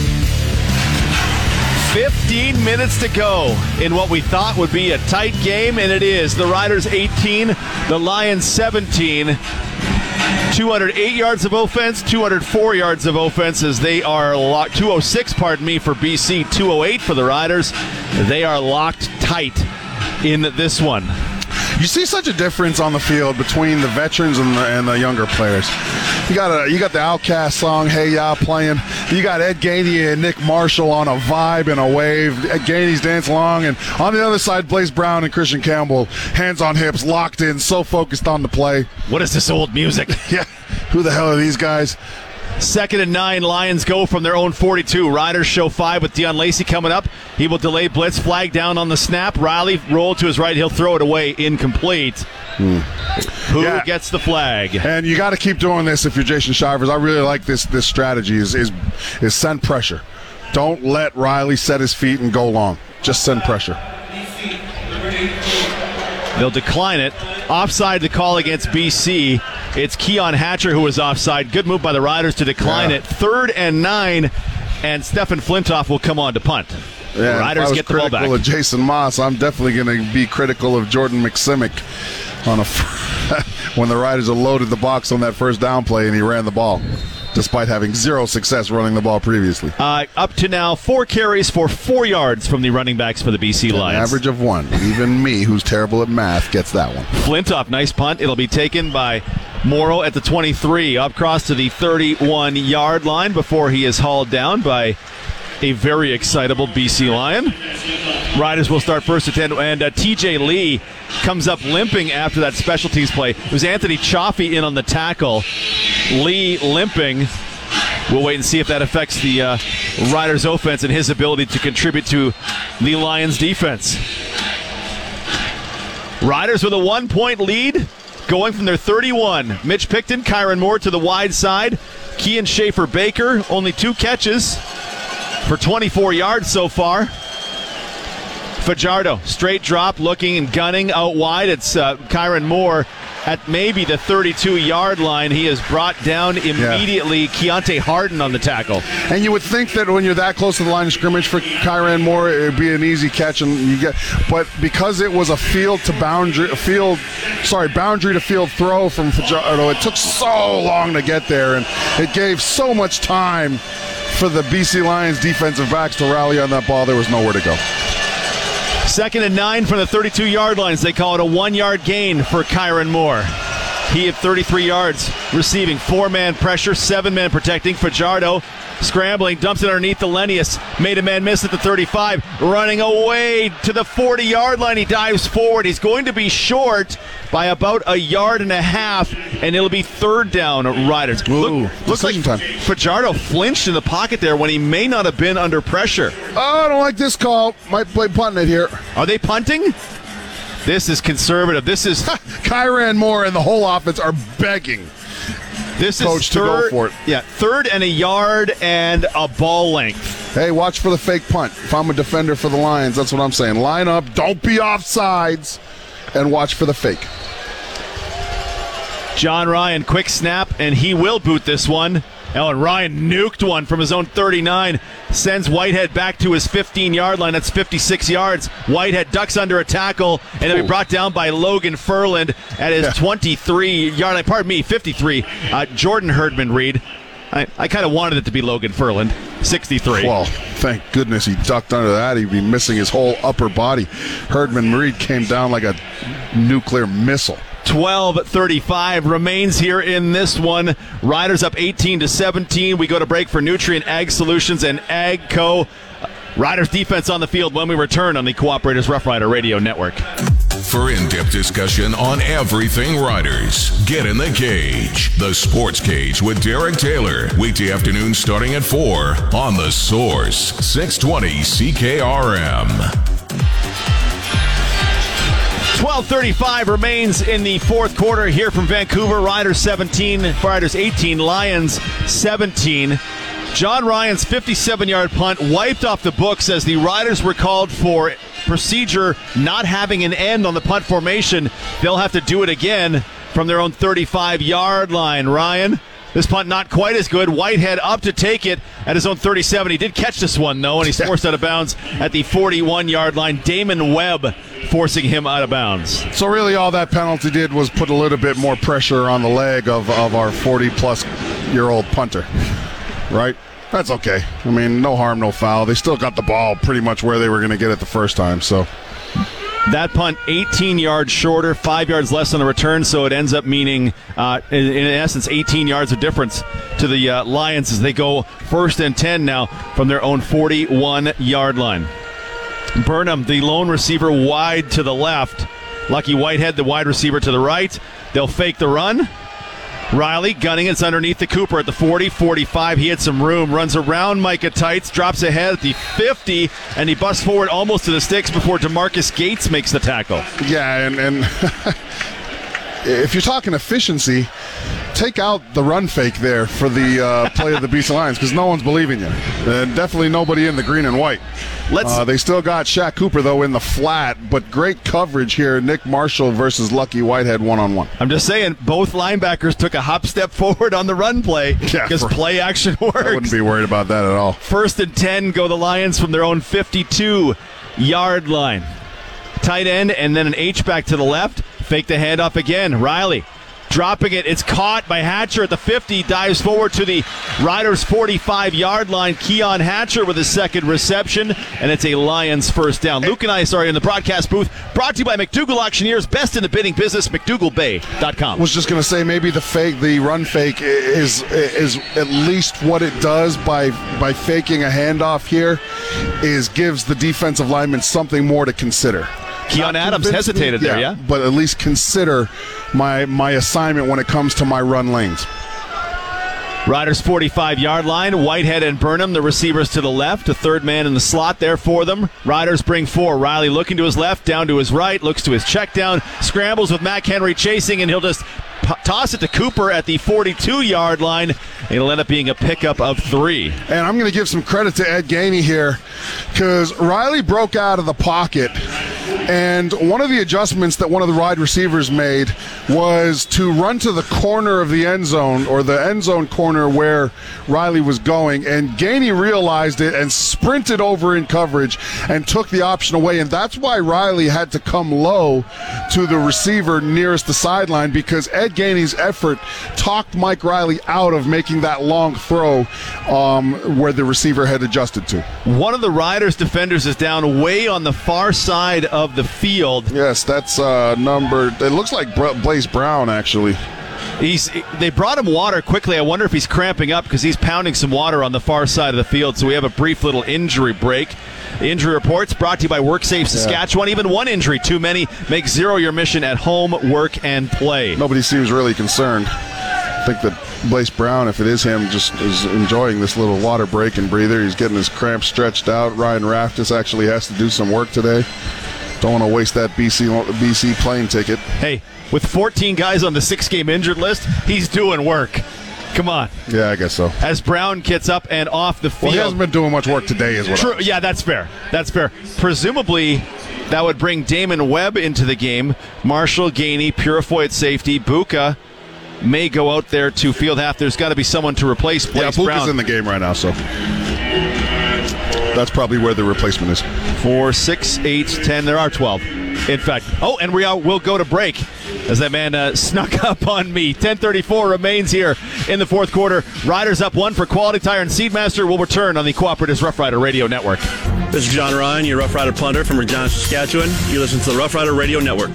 fifteen minutes to go in what we thought would be a tight game, and it is. The Riders eighteen, the Lions seventeen. two hundred eight yards of offense, two hundred four yards of offense as they are locked. two oh six, pardon me, for B C, two oh eight for the Riders. They are locked tight in this one. You see such a difference on the field between the veterans and the, and the younger players. You got a, you got the Outkast song, Hey Ya, playing. You got Ed Gainey and Nick Marshall on a vibe and a wave. Ed Gainey's dancing along. And on the other side, Blaze Brown and Christian Campbell, hands on hips, locked in, so focused on the play. What is this old music? Yeah, who the hell are these guys? Second and nine, Lions go from their own forty-two. Riders show five with Dion Lacey coming up. He will delay blitz, flag down on the snap. Riley rolled to his right. He'll throw it away, incomplete. Hmm. Who yeah. gets the flag? And you got to keep doing this if you're Jason Shivers. I really like this this strategy is, is, is send pressure. Don't let Riley set his feet and go long. Just send pressure. They'll decline it. Offside the call against B C. It's Keon Hatcher who was offside. Good move by the Riders to decline yeah. it. Third and nine, and Stefan Flintoff will come on to punt. Yeah, the Riders get the ball back. If I was critical of Jason Moss, I'm definitely going to be critical of Jordan McSimic on a when the Riders have loaded the box on that first down play and he ran the ball, despite having zero success running the ball previously. Uh, up to now, four carries for four yards from the running backs for the B C Lions. An average of one. Even me, who's terrible at math, gets that one. Flintoff, nice punt. It'll be taken by Morrow at the twenty-three, up across to the thirty-one-yard line before he is hauled down by a very excitable B C Lion. Riders will start first at ten, and uh, T J Lee comes up limping after that special teams play. It was Anthony Chaffee in on the tackle. Lee limping. We'll wait and see if that affects the uh, Riders' offense and his ability to contribute to the Lions' defense. Riders with a one-point lead, going from their thirty-one. Mitch Picton, Kyron Moore to the wide side. Kean Schaefer-Baker, only two catches for twenty-four yards so far. Fajardo, straight drop, looking and gunning out wide. It's uh, Kyron Moore at maybe the thirty-two-yard line. He is brought down immediately. Yeah. Keontae Harden on the tackle. And you would think that when you're that close to the line of scrimmage for Kyron Moore, it would be an easy catch, and you get. But because it was a field to boundary, field, sorry, boundary to field throw from Fajardo, it took so long to get there, and it gave so much time for the B C Lions defensive backs to rally on that ball. There was nowhere to go. Second and nine from the thirty-two-yard lines. They call it a one-yard gain for Kyron Moore. He had thirty-three yards receiving. Four-man pressure, seven-man protecting. Fajardo scrambling, dumps it underneath the Lenius. Made a man miss at the thirty-five. Running away to the forty-yard line. He dives forward. He's going to be short by about a yard and a half, and it'll be third down, Riders. Ooh, Look, looks like time. Fajardo flinched in the pocket there when he may not have been under pressure. Oh, I don't like this call. Might play punting it here. Are they punting? This is conservative. This is Kyron Moore and the whole offense are begging this coach is third, to go for it. Yeah, third and a yard and a ball length. Hey, watch for the fake punt. If I'm a defender for the Lions, that's what I'm saying. Line up, don't be offsides, and watch for the fake. John Ryan, quick snap, and he will boot this one. Oh, and Ryan nuked one from his own thirty-nine. Sends Whitehead back to his fifteen-yard line. That's fifty-six yards. Whitehead ducks under a tackle, and then be brought down by Logan Furland at his twenty-three-yard line. Pardon me, fifty-three. Uh, Jordan Herdman Reed. I, I kind of wanted it to be Logan Furland, sixty-three. Well, thank goodness he ducked under that. He'd be missing his whole upper body. Herdman Reed came down like a nuclear missile. twelve thirty-five remains here in this one. Riders up eighteen to seventeen. We go to break for Nutrient Ag Solutions and AGCO. Riders defense on the field when we return on the Cooperators Rough Rider Radio Network. for in-depth discussion on everything Riders. Get in the Cage, the Sports Cage with Derek Taylor. Weekday afternoon starting at four on The Source, six twenty C K R M. twelve thirty-five remains in the fourth quarter here from Vancouver. Riders seventeen, Riders eighteen, Lions seventeen. John Ryan's fifty-seven-yard punt wiped off the books as the Riders were called for procedure not having an end on the punt formation. They'll have to do it again from their own thirty-five-yard line. Ryan, this punt not quite as good. Whitehead up to take it at his own thirty-seven. He did catch this one, though, and he's forced out of bounds at the forty-one-yard line. Damon Webb forcing him out of bounds. So really all that penalty did was put a little bit more pressure on the leg of, of our forty-plus-year-old punter, right? That's okay. I mean, no harm, no foul. They still got the ball pretty much where they were going to get it the first time, so... That punt eighteen yards shorter, five yards less on the return, so it ends up meaning, uh, in, in essence, eighteen yards of difference to the uh, Lions as they go first and ten now from their own forty-one-yard line. Burnham, the lone receiver, wide to the left. Lucky Whitehead, the wide receiver, to the right. They'll fake the run. Riley gunning it's underneath the Cooper at the forty, forty-five. He had some room, runs around Micah Tights, drops ahead at the fifty, and he busts forward almost to the sticks before DeMarcus Gates makes the tackle. Yeah, and, and if you're talking efficiency, take out the run fake there for the uh, play of the B C Lions because no one's believing you. And definitely nobody in the green and white. Let's. Uh, they still got Shaq Cooper, though, in the flat, but great coverage here. Nick Marshall versus Lucky Whitehead one-on-one. I'm just saying, both linebackers took a hop step forward on the run play because yeah, play action works. I wouldn't be worried about that at all. First and ten go the Lions from their own fifty-two-yard line. Tight end and then an H-back to the left. Fake the handoff again. Riley dropping it. It's caught by Hatcher at the fifty. Dives forward to the Riders' forty-five-yard line. Keon Hatcher with his second reception, and it's a Lions first down. Luke and I, sorry, in the broadcast booth, brought to you by McDougall Auctioneers, best in the bidding business, McDougall Bay dot com. Was just going to say maybe the fake, the run fake is is at least what it does by by faking a handoff here is gives the defensive lineman something more to consider. Keon Adams hesitated me, there, yeah, yeah? But at least consider my my assignment when it comes to my run lanes. Riders' forty-five-yard line. Whitehead and Burnham, the receivers to the left. A third man in the slot there for them. Riders bring four. Riley looking to his left, down to his right, looks to his check down, scrambles with Mac Henry chasing, and he'll just p- toss it to Cooper at the forty-two-yard line. It'll end up being a pickup of three. And I'm going to give some credit to Ed Gainey here because Riley broke out of the pocket. And one of the adjustments that one of the wide receivers made was to run to the corner of the end zone, or the end zone corner where Riley was going. And Gainey realized it and sprinted over in coverage and took the option away. And that's why Riley had to come low to the receiver nearest the sideline, because Ed Gainey's effort talked Mike Riley out of making that long throw um, where the receiver had adjusted to. One of the Riders defenders is down way on the far side of the field. Yes, that's uh, number. It looks like Blaze Brown, actually. He's. They brought him water quickly. I wonder if he's cramping up because he's pounding some water on the far side of the field. So we have a brief little injury break. The injury reports brought to you by WorkSafe Saskatchewan. Yeah. Even one injury too many. Make zero your mission at home, work, and play. Nobody seems really concerned. I think that Blaze Brown, if it is him, just is enjoying this little water break and breather. He's getting his cramps stretched out. Ryan Raftis actually has to do some work today. Don't want to waste that B C B C plane ticket. Hey, with fourteen guys on the six-game injured list, he's doing work. Come on. Yeah, I guess so. As Brown gets up and off the field. Well, he hasn't been doing much work today as well. True. Yeah, that's fair. That's fair. Presumably, that would bring Damon Webb into the game. Marshall, Gainey, Purifoy at safety. Buka may go out there to field half. There's got to be someone to replace Blaze yeah, Brown. Buka's in the game right now, so that's probably where the replacement is. Four, six, eight, ten. There are twelve. In fact, oh, and we are, will go to break as that man uh, snuck up on me. ten thirty-four remains here in the fourth quarter. Riders up one for Quality Tire and Seedmaster. Will return on the Cooperatives Rough Rider Radio Network. This is John Ryan, your Rough Rider punter from Regina, Saskatchewan. You listen to the Rough Rider Radio Network.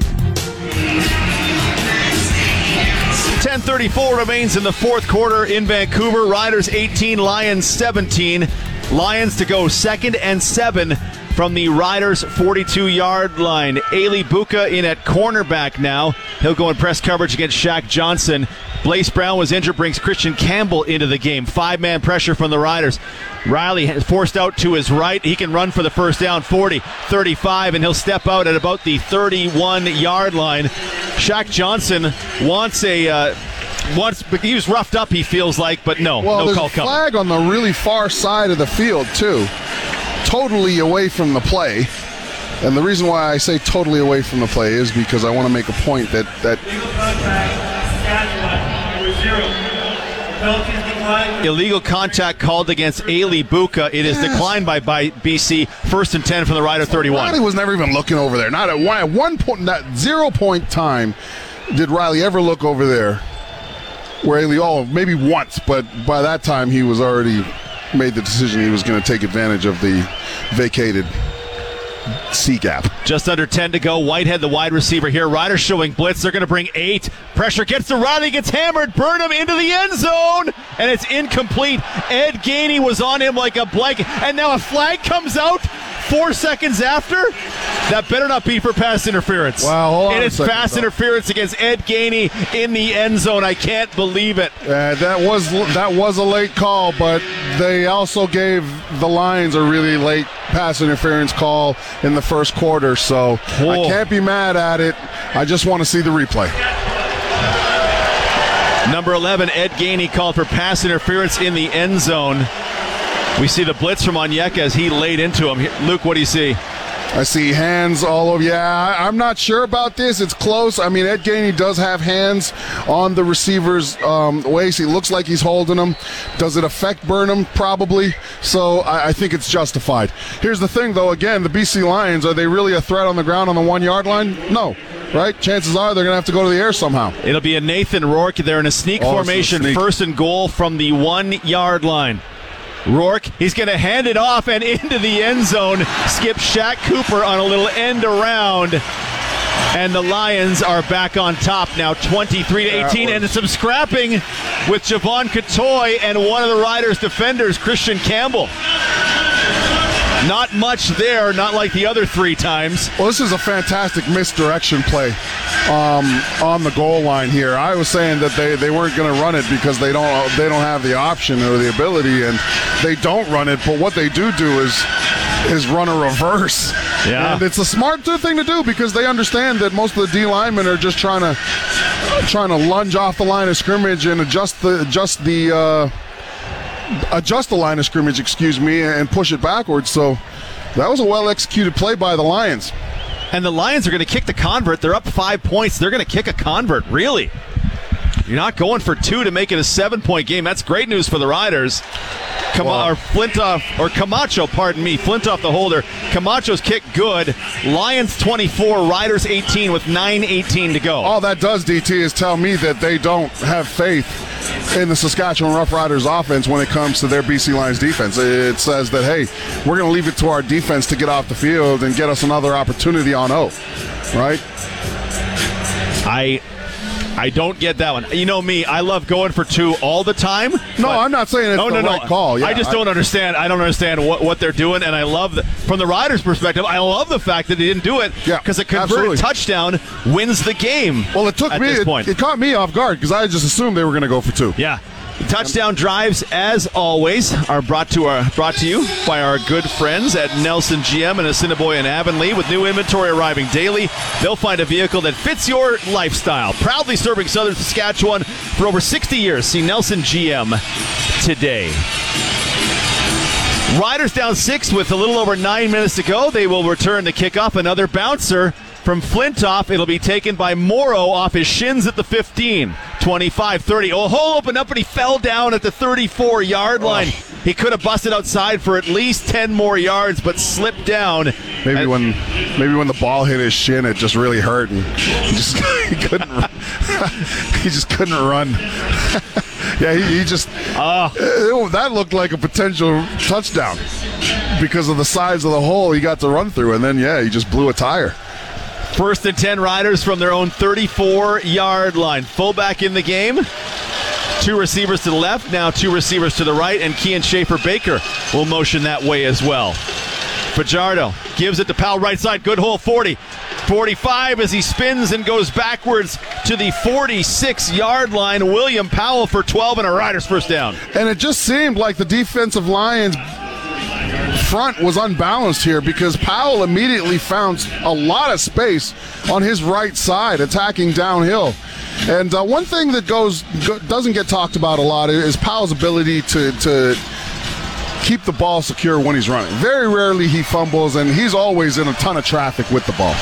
ten thirty-four remains in the fourth quarter in Vancouver. Riders eighteen, Lions seventeen. Lions to go second and seven from the Riders' forty-two-yard line. Ailey Buka in at cornerback now. He'll go in press coverage against Shaq Johnson. Blaise Brown was injured, brings Christian Campbell into the game. Five-man pressure from the Riders. Riley has forced out to his right. He can run for the first down, forty, thirty-five, and he'll step out at about the thirty-one-yard line. Shaq Johnson wants a... Uh, Once he was roughed up, he feels like, but no, well, no there's call a coming. Flag on the really far side of the field too, totally away from the play. And the reason why I say totally away from the play is because I want to make a point that that illegal contact called against Ailey Buka. It is yes. declined by, by B C. First and ten from the Rider thirty-one. Riley was never even looking over there. Not at one, at one point, that zero point time, did Riley ever look over there? Where Ailey, oh, maybe once, but by that time he was already made the decision he was going to take advantage of the vacated C gap. Just under ten to go. Whitehead, the wide receiver here. Riders showing blitz. They're going to bring eight. Pressure gets to Riley, gets hammered. Burnham into the end zone, and it's incomplete. Ed Gainey was on him like a blanket, and now a flag comes out four seconds after. That better not be for pass interference. Wow, hold on it a is second, pass though. interference against Ed Gainey in the end zone. I can't believe it. Uh, that was that was a late call, but they also gave the Lions a really late pass interference call in the first quarter, so Whoa. I can't be mad at it. I just want to see the replay. Number eleven, Ed Gainey called for pass interference in the end zone. We see the blitz from Onyeka as he laid into him. Luke, what do you see? I see hands all over. Yeah, I'm not sure about this. It's close. I mean, Ed Gainey does have hands on the receiver's um, waist. He looks like he's holding them. Does it affect Burnham? Probably. So I, I think it's justified. Here's the thing, though. Again, the B C Lions, are they really a threat on the ground on the one-yard line? No. Right? Chances are they're going to have to go to the air somehow. It'll be a Nathan Rourke. They're in a sneak Oh, formation, sneak. first and goal from the one-yard line. Rourke, he's going to hand it off and into the end zone. Skip Shaq Cooper on a little end around. And the Lions are back on top now, twenty-three to eighteen. And some scrapping with Javon Catoy and one of the Riders' defenders, Christian Campbell. Not much there, not like the other three times. Well, this is a fantastic misdirection play um, on the goal line here. I was saying that they, they weren't going to run it because they don't they don't have the option or the ability, and they don't run it. But what they do do is is run a reverse. Yeah. And it's a smart thing to do because they understand that most of the D linemen are just trying to trying to lunge off the line of scrimmage and adjust the adjust the. Uh, adjust the line of scrimmage, excuse me, and push it backwards. So that was a well-executed play by the Lions. And the Lions are going to kick the convert. They're up five points. They're going to kick a convert, really. You're not going for two to make it a seven-point game. That's great news for the Riders. Cam- Wow. or Flintoff, or Camacho, pardon me. Flintoff the holder. Camacho's kick good. Lions twenty-four, Riders eighteen with nine eighteen to go. All that does, D T, is tell me that they don't have faith in the Saskatchewan Roughriders offense when it comes to their B C Lions defense. It says that, hey, we're going to leave it to our defense to get off the field and get us another opportunity on O, right? I I don't get that one. You know me, I love going for two all the time. No, I'm not saying it's no, the no, right no. call. Yeah, I just don't understand. I don't understand what, what they're doing, and I love the, from the Riders' perspective. I love the fact that they didn't do it Yeah, because a converted absolutely. touchdown wins the game. Well, it took at me. this It, point. it caught me off guard because I just assumed they were going to go for two. Yeah. Touchdown drives, as always, are brought to our brought to you by our good friends at Nelson G M in Assiniboia and Avonlea. With new inventory arriving daily, they'll find a vehicle that fits your lifestyle. Proudly serving Southern Saskatchewan for over sixty years. See Nelson G M today. Riders down six with a little over nine minutes to go. They will return the kickoff. Another bouncer from Flintoff. It'll be taken by Morrow off his shins at the fifteen. twenty-five thirty. Oh, hole opened up, and he fell down at the thirty-four-yard line. Oh. He could have busted outside for at least ten more yards, but slipped down. Maybe and, when maybe when the ball hit his shin, it just really hurt, and he just he couldn't he just couldn't run. yeah, he, he just uh, it, that looked like a potential touchdown because of the size of the hole he got to run through, and then yeah, he just blew a tire. First and ten Riders from their own thirty-four-yard line. Fullback in the game. Two receivers to the left, now two receivers to the right, and Kean Schaefer-Baker will motion that way as well. Fajardo gives it to Powell, right side, good hole, forty. forty-five as he spins and goes backwards to the forty-six-yard line. William Powell for twelve and a Riders first down. And it just seemed like the defensive Lions front was unbalanced here because Powell immediately found a lot of space on his right side attacking downhill. And uh, one thing that goes go, doesn't get talked about a lot is Powell's ability to, to keep the ball secure when he's running. Very rarely he fumbles, and he's always in a ton of traffic with the ball.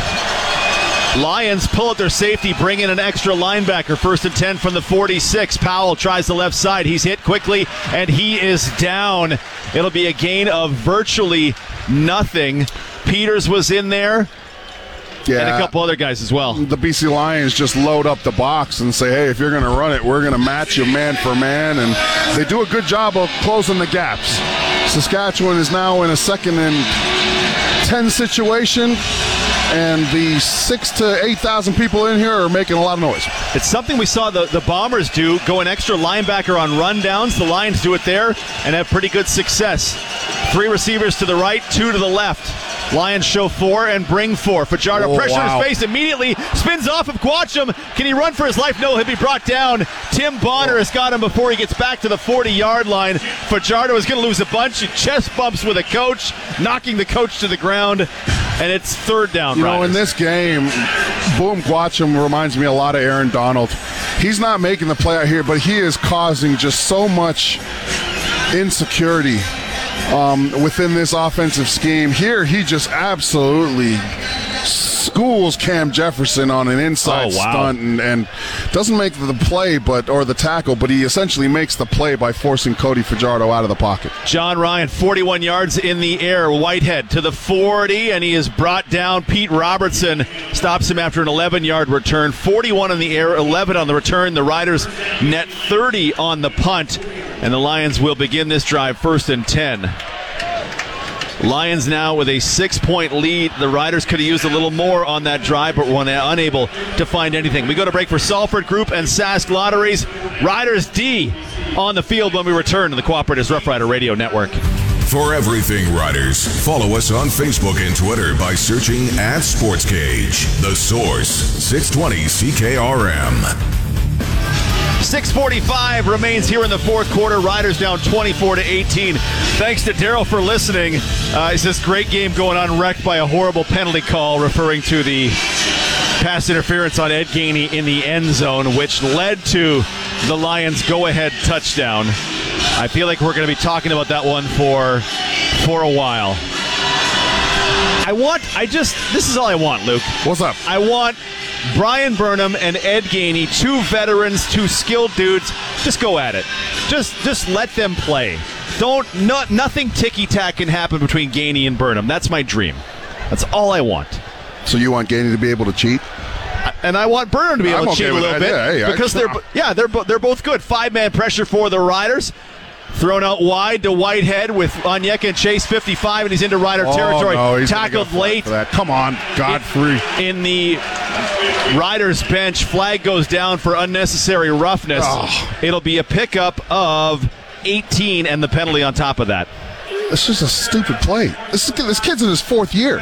Lions pull out their safety, bring in an extra linebacker. First and ten from the forty-six. Powell tries the left side. He's hit quickly, and he is down. It'll be a gain of virtually nothing. Peters was in there. Yeah, and a couple other guys as well. The B C Lions just load up the box and say, hey, if you're going to run it, we're going to match you man for man. And they do a good job of closing the gaps. Saskatchewan is now in a second and ten situation, and the six to eight thousand people in here are making a lot of noise. It's something we saw the, the Bombers do, go an extra linebacker on rundowns. The Lions do it there and have pretty good success. Three receivers to the right, two to the left. Lions show four and bring four. Fajardo oh, pressure wow. his face immediately, spins off of Quachum. Can he run for his life? No, he'll be brought down. Tim Bonner oh. has got him before he gets back to the forty-yard line. Fajardo is going to lose a bunch. He chest bumps with a coach, knocking the coach to the ground, and it's third down. You Riders. know, in this game, Boom Quachum reminds me a lot of Aaron Donald. He's not making the play out here, but he is causing just so much insecurity Um, within this offensive scheme. Here, he just absolutely schools Cam Jefferson on an inside oh, wow. stunt and, and doesn't make the play but or the tackle, but he essentially makes the play by forcing Cody Fajardo out of the pocket. John Ryan, forty-one yards in the air. Whitehead to the forty, and he is brought down. Pete Robertson stops him after an eleven-yard return. forty-one in the air, eleven on the return. The Riders net thirty on the punt, and the Lions will begin this drive first and ten. Lions now with a six-point lead. The Riders could have used a little more on that drive, but were unable to find anything. We go to break for Salford Group and Sask Lotteries. Riders D on the field when we return to the Cooperatives Rough Rider Radio Network. For everything Riders, follow us on Facebook and Twitter by searching at Sports Cage. The Source, six twenty C K R M. six forty-five remains here in the fourth quarter. Riders down twenty-four to eighteen. Thanks to Daryl for listening. Uh, it's this great game going on, wrecked by a horrible penalty call, referring to the pass interference on Ed Gainey in the end zone, which led to the Lions' go-ahead touchdown. I feel like we're going to be talking about that one for for a while. I want, I just, this is all I want, Luke. What's up? I want Brian Burnham and Ed Gainey, two veterans, two skilled dudes, just go at it. Just just let them play. Don't, no, nothing ticky-tack can happen between Gainey and Burnham. That's my dream. That's all I want. So you want Gainey to be able to cheat? And I want Burnham to be able I'm to cheat okay a little that. bit. Yeah, hey, because they're, yeah, they're, they're both good. Five-man pressure for the Riders. Thrown out wide to Whitehead with Onyeka and Chase, fifty-five, and he's into Rider oh, territory. No, he's Tackled late. For that. Come on, Godfrey. In, in the Riders bench, flag goes down for unnecessary roughness. Oh. It'll be a pickup of eighteen and the penalty on top of that. It's just a stupid play. This, is, this kid's in his fourth year.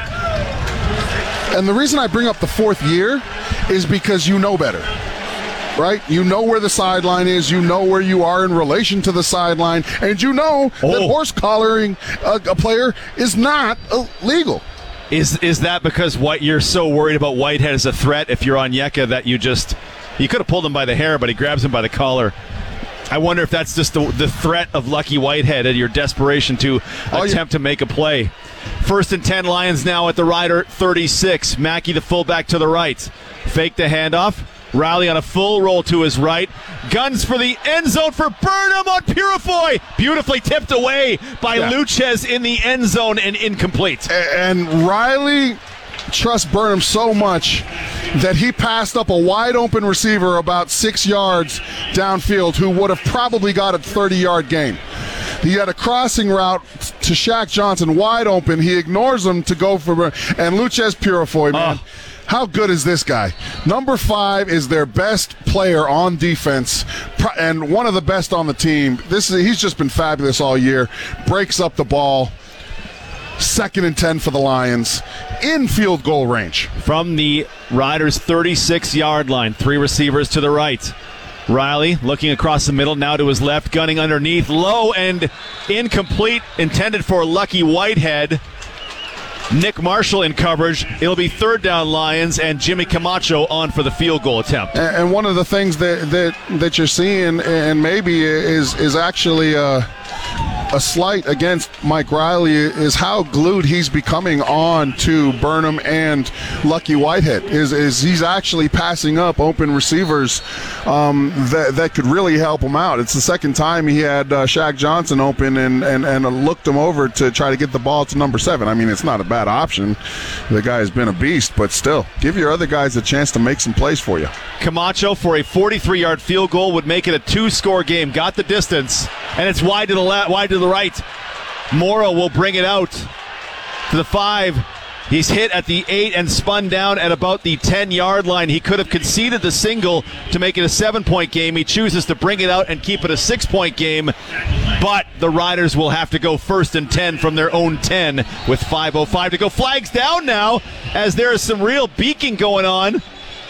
And the reason I bring up the fourth year is because you know better. Right? You know where the sideline is. You know where you are in relation to the sideline. And you know oh. that horse collaring a, a player is not illegal. Is is that because what you're so worried about Whitehead as a threat if you're Onyeka that you just, you could have pulled him by the hair, but he grabs him by the collar. I wonder if that's just the, the threat of Lucky Whitehead and your desperation to oh, attempt yeah. to make a play. First and ten, Lions now at the Rider thirty-six. Mackey, the fullback, to the right. Fake the handoff. Riley on a full roll to his right. Guns for the end zone for Burnham on Purifoy. Beautifully tipped away by yeah. Luchez in the end zone and incomplete. And Riley trusts Burnham so much that he passed up a wide open receiver about six yards downfield who would have probably got a thirty-yard gain. He had a crossing route to Shaq Johnson wide open. He ignores him to go for and Luchez Purifoy, man. Oh. How good is this guy? Number five is their best player on defense and one of the best on the team. This is, he's just been fabulous all year. Breaks up the ball. Second and ten for the Lions in field goal range. From the Riders' thirty-six-yard line, three receivers to the right. Riley looking across the middle, now to his left, gunning underneath, low and incomplete, intended for Lucky Whitehead. Nick Marshall in coverage. It'll be third down Lions, and Jimmy Camacho on for the field goal attempt. And, and one of the things that, that that you're seeing, and maybe is is actually a, a slight against Mike Riley, is how glued he's becoming on to Burnham and Lucky Whitehead. Is is he's actually passing up open receivers um, that that could really help him out. It's the second time he had uh, Shaq Johnson open and, and, and looked him over to try to get the ball to number seven. I mean, it's not a bad option. The guy has been a beast, but still, give your other guys a chance to make some plays for you. Camacho for a forty-three-yard field goal would make it a two-score game. Got the distance, and it's wide to the left, wide to the right. Morrow will bring it out to the five. He's hit at the eight and spun down at about the ten-yard line. He could have conceded the single to make it a seven-point game. He chooses to bring it out and keep it a six-point game. But the Riders will have to go first and ten from their own ten with five oh five to go. Flags down now as there is some real beaking going on.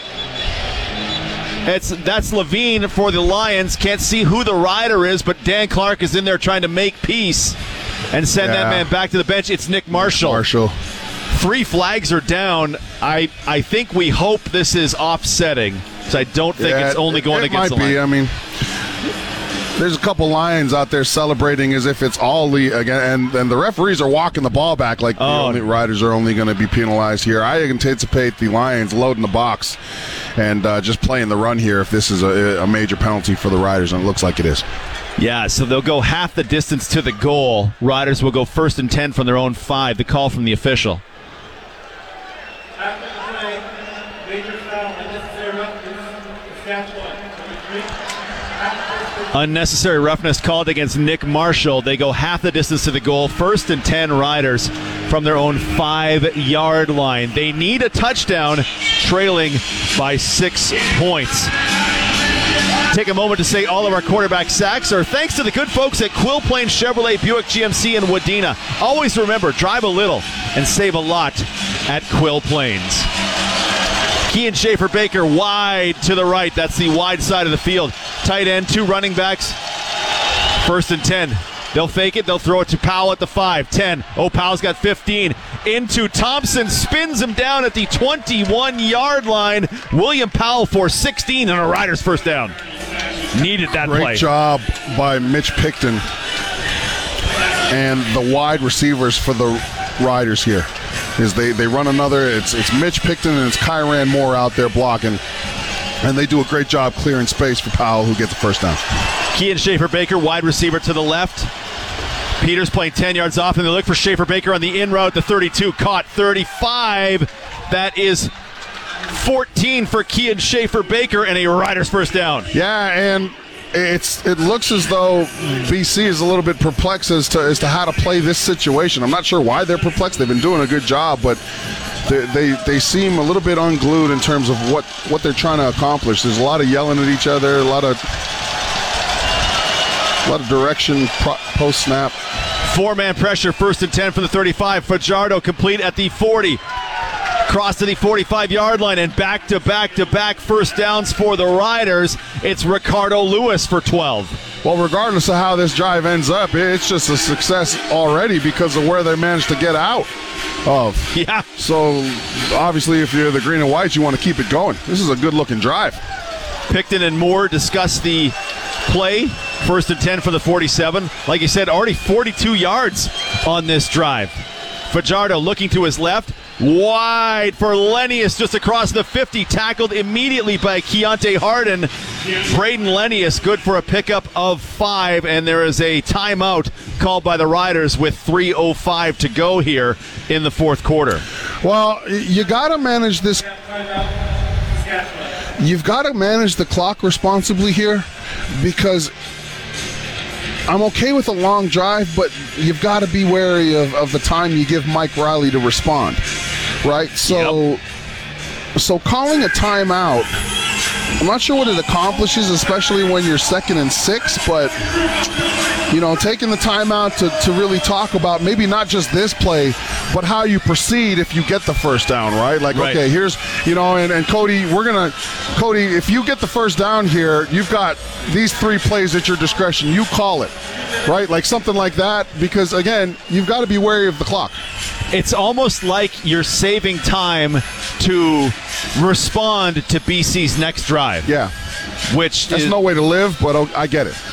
It's that's Levine for the Lions. Can't see who the rider is, but Dan Clark is in there trying to make peace and send yeah. that man back to the bench. It's Nick Marshall. Marshall. Three flags are down. I I think we hope this is offsetting, because I don't think yeah, it's only it, going it against might the be. line. I mean, there's a couple Lions out there celebrating as if it's all the again, and, and the referees are walking the ball back like oh. the only Riders are only going to be penalized here. I anticipate the Lions loading the box and uh, just playing the run here if this is a, a major penalty for the Riders, and it looks like it is. Yeah, so they'll go half the distance to the goal. Riders will go first and ten from their own five. The call from the official. Unnecessary roughness called against Nick Marshall. They go half the distance to the goal. First and ten Riders from their own five-yard line. They need a touchdown, trailing by six points. Take a moment to say all of our quarterback sacks are thanks to the good folks at Quill Plains Chevrolet Buick G M C in Wadena. Always remember, drive a little and save a lot at Quill Plains. Kean Schaefer-Baker wide to the right. That's the wide side of the field. Tight end, two running backs. First and ten. They'll fake it. They'll throw it to Powell at the five. ten. Oh, Powell's got fifteen. Into Thompson. Spins him down at the twenty-one-yard line. William Powell for sixteen and a Riders first down. Needed that Great play. Great job by Mitch Picton and the wide receivers for the Riders here. Is they, they run another, it's it's Mitch Picton and it's Kyran Moore out there blocking, and they do a great job clearing space for Powell, who gets the first down. Kean Schaefer-Baker, wide receiver to the left. Peters playing ten yards off, and they look for Schaefer-Baker on the in route. The thirty-two caught, thirty-five. That is fourteen for Kean Schaefer-Baker, and a Riders first down. Yeah, and It's it looks as though B C is a little bit perplexed as to as to how to play this situation. I'm not sure why they're perplexed. They've been doing a good job, but they they, they seem a little bit unglued in terms of what, what they're trying to accomplish. There's a lot of yelling at each other, a lot of a lot of direction post snap. Four-man pressure, first and ten from the thirty-five. Fajardo complete at the forty. Cross to the forty-five-yard line, and back-to-back-to-back first downs for the Riders. It's Ricardo Lewis for twelve. Well, regardless of how this drive ends up, it's just a success already because of where they managed to get out of. Yeah. So, obviously, if you're the green and white, you want to keep it going. This is a good-looking drive. Picton and Moore discuss the play. First and ten for the forty-seven. Like you said, already forty-two yards on this drive. Fajardo looking to his left. Wide for Lennius just across the fifty. Tackled immediately by Keontae Harden. Braden Lennius good for a pickup of five. And there is a timeout called by the Riders with three oh five to go here in the fourth quarter. Well, you got to manage this. You've got to manage the clock responsibly here, because I'm okay with a long drive, but you've got to be wary of, of the time you give Mike Riley to respond, right? So, yep. so calling a timeout I'm not sure what it accomplishes, especially when you're second and six, but, you know, taking the timeout to, to really talk about maybe not just this play, but how you proceed if you get the first down, right? Like, right. okay, here's, you know, and, and Cody, we're going to, Cody, if you get the first down here, you've got these three plays at your discretion. You call it, right? Like something like that, because, again, you've got to be wary of the clock. It's almost like you're saving time to respond to B C's next drive. Yeah. Which That's is, no way to live, but I get it.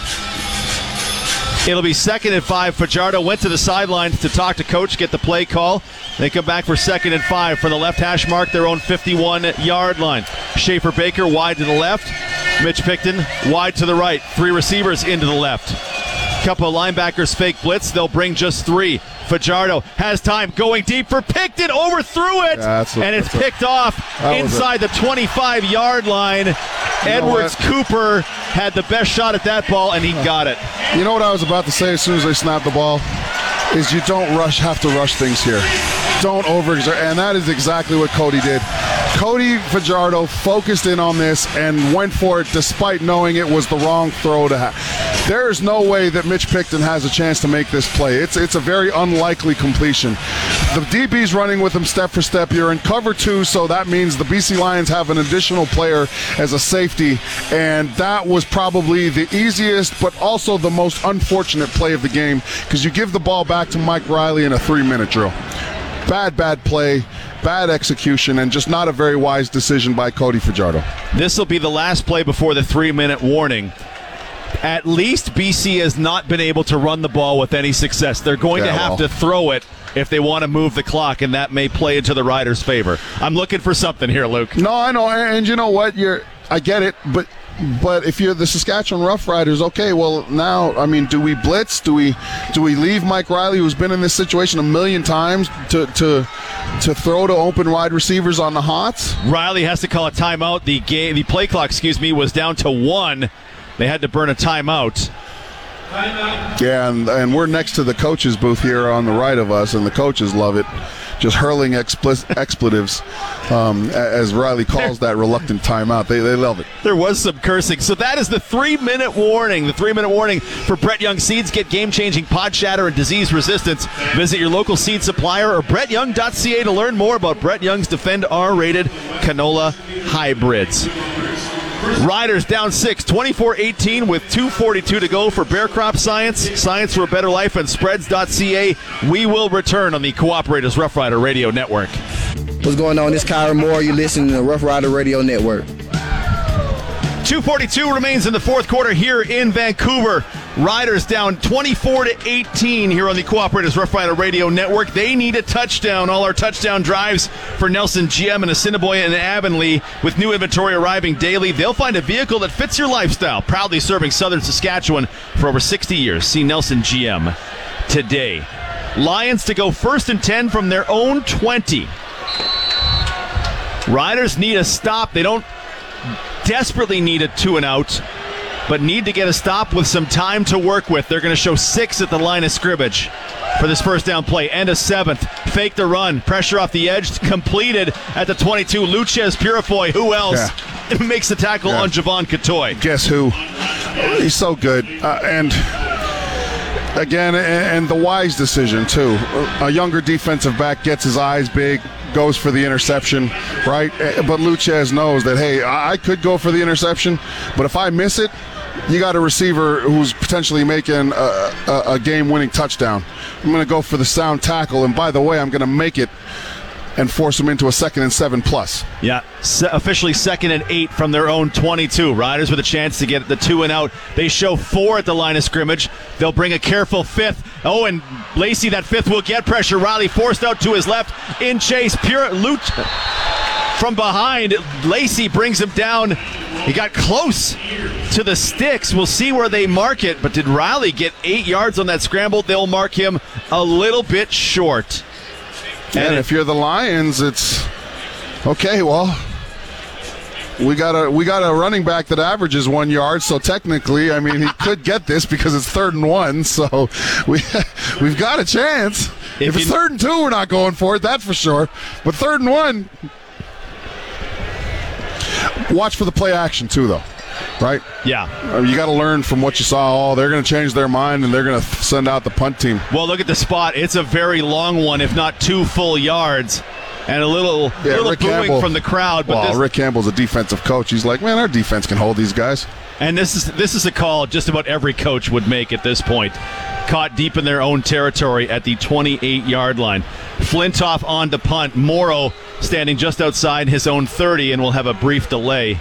It'll be second and five. Fajardo went to the sidelines to talk to coach, get the play call. They come back for second and five for the left hash mark, their own fifty-one-yard line. Schaefer Baker wide to the left. Mitch Picton wide to the right. Three receivers into the left. Couple of linebackers fake blitz. They'll bring just three. Fajardo has time going deep for Picton. Overthrew it. Yeah, a, and it's picked a, off inside the twenty-five-yard line. You Edwards Cooper had the best shot at that ball, and he got it. You know what I was about to say as soon as they snapped the ball? Is you don't rush, have to rush things here. Don't overexert. And that is exactly what Cody did. Cody Fajardo focused in on this and went for it despite knowing it was the wrong throw to have. There is no way that Mitch Picton has a chance to make this play. It's it's a very unlikely completion. The D B's running with him step for step. You're in cover two, so that means the B C Lions have an additional player as a safety, and that was probably the easiest but also the most unfortunate play of the game because you give the ball back to Mike Riley in a three-minute drill. Bad, bad play, bad execution, and just not a very wise decision by Cody Fajardo. This will be the last play before the three-minute warning. At least B C has not been able to run the ball with any success. They're going yeah, to have well. to throw it if they want to move the clock, and that may play into the Riders' favor. I'm looking for something here, Luke. No, I know, and you know what? You're, I get it, but but if you're the Saskatchewan Roughriders, okay, well now, I mean, do we blitz? Do we do we leave Mike Riley, who's been in this situation a million times, to to to throw to open wide receivers on the hots? Riley has to call a timeout. The game, the play clock, excuse me, was down to one. They had to burn a timeout. Yeah, and, and we're next to the coaches booth here on the right of us, and the coaches love it. Just hurling expl- expletives, um, as Riley calls that reluctant timeout. They they love it. There was some cursing. So that is the three-minute warning. The three-minute warning for Brett Young Seeds. Get game-changing pod shatter and disease resistance. Visit your local seed supplier or brett young dot c a to learn more about Brett Young's Defend R-rated canola hybrids. Riders down six, twenty-four eighteen with two forty-two to go for Bear Crop Science, Science for a Better Life, and spreads dot c a. We will return on the Cooperators Rough Rider Radio Network. What's going on? This is Kyron Moore. You're listening to the Rough Rider Radio Network. two forty-two remains in the fourth quarter here in Vancouver. Riders down twenty-four to eighteen here on the Cooperators Rough Rider Radio Network. They need a touchdown. All our touchdown drives for Nelson G M and Assiniboia and Avonlea with new inventory arriving daily. They'll find a vehicle that fits your lifestyle. Proudly serving Southern Saskatchewan for over sixty years. See Nelson G M today. Lions to go first and ten from their own twenty. Riders need a stop. They don't desperately need a two and out, but need to get a stop with some time to work with. They're going to show six at the line of scrimmage for this first down play. And a seventh. Fake the run. Pressure off the edge. Completed at the twenty-two. Luchez Purifoy. Who else? Yeah. Makes the tackle yeah. on Javon Katoy. Guess who? He's so good. Uh, and again, and the wise decision, too. A younger defensive back gets his eyes big, goes for the interception, right? But Luchez knows that, hey, I could go for the interception, but if I miss it, you got a receiver who's potentially making a, a, a game-winning touchdown. I'm going to go for the sound tackle, and by the way, I'm going to make it and force them into a second and seven plus. Yeah, Se- officially second and eight from their own twenty-two. Riders with a chance to get the two and out. They show four at the line of scrimmage. They'll bring a careful fifth. Oh, and Lacey, that fifth will get pressure. Riley forced out to his left. In chase, Pure Luch from behind. Lacey brings him down. He got close to the sticks. We'll see where they mark it. But did Riley get eight yards on that scramble? They'll mark him a little bit short. And, and if you're the Lions, it's okay. Well, we got a we got a running back that averages one yard. So technically, I mean, he could get this because it's third and one. So we we've got a chance. If, if it's you, third and two, we're not going for it. That's for sure. But third and one. Watch for the play action, too, though, right? Yeah. I mean, you got to learn from what you saw. Oh, they're going to change their mind, and they're going to send out the punt team. Well, look at the spot. It's a very long one, if not two full yards. And a little, yeah, little Rick booing Campbell, from the crowd. But well, this, Rick Campbell's a defensive coach. He's like, man, our defense can hold these guys. And this is this is a call just about every coach would make at this point. Caught deep in their own territory at the twenty-eight-yard line. Flintoff on to punt. Morrow standing just outside his own thirty, and we'll have a brief delay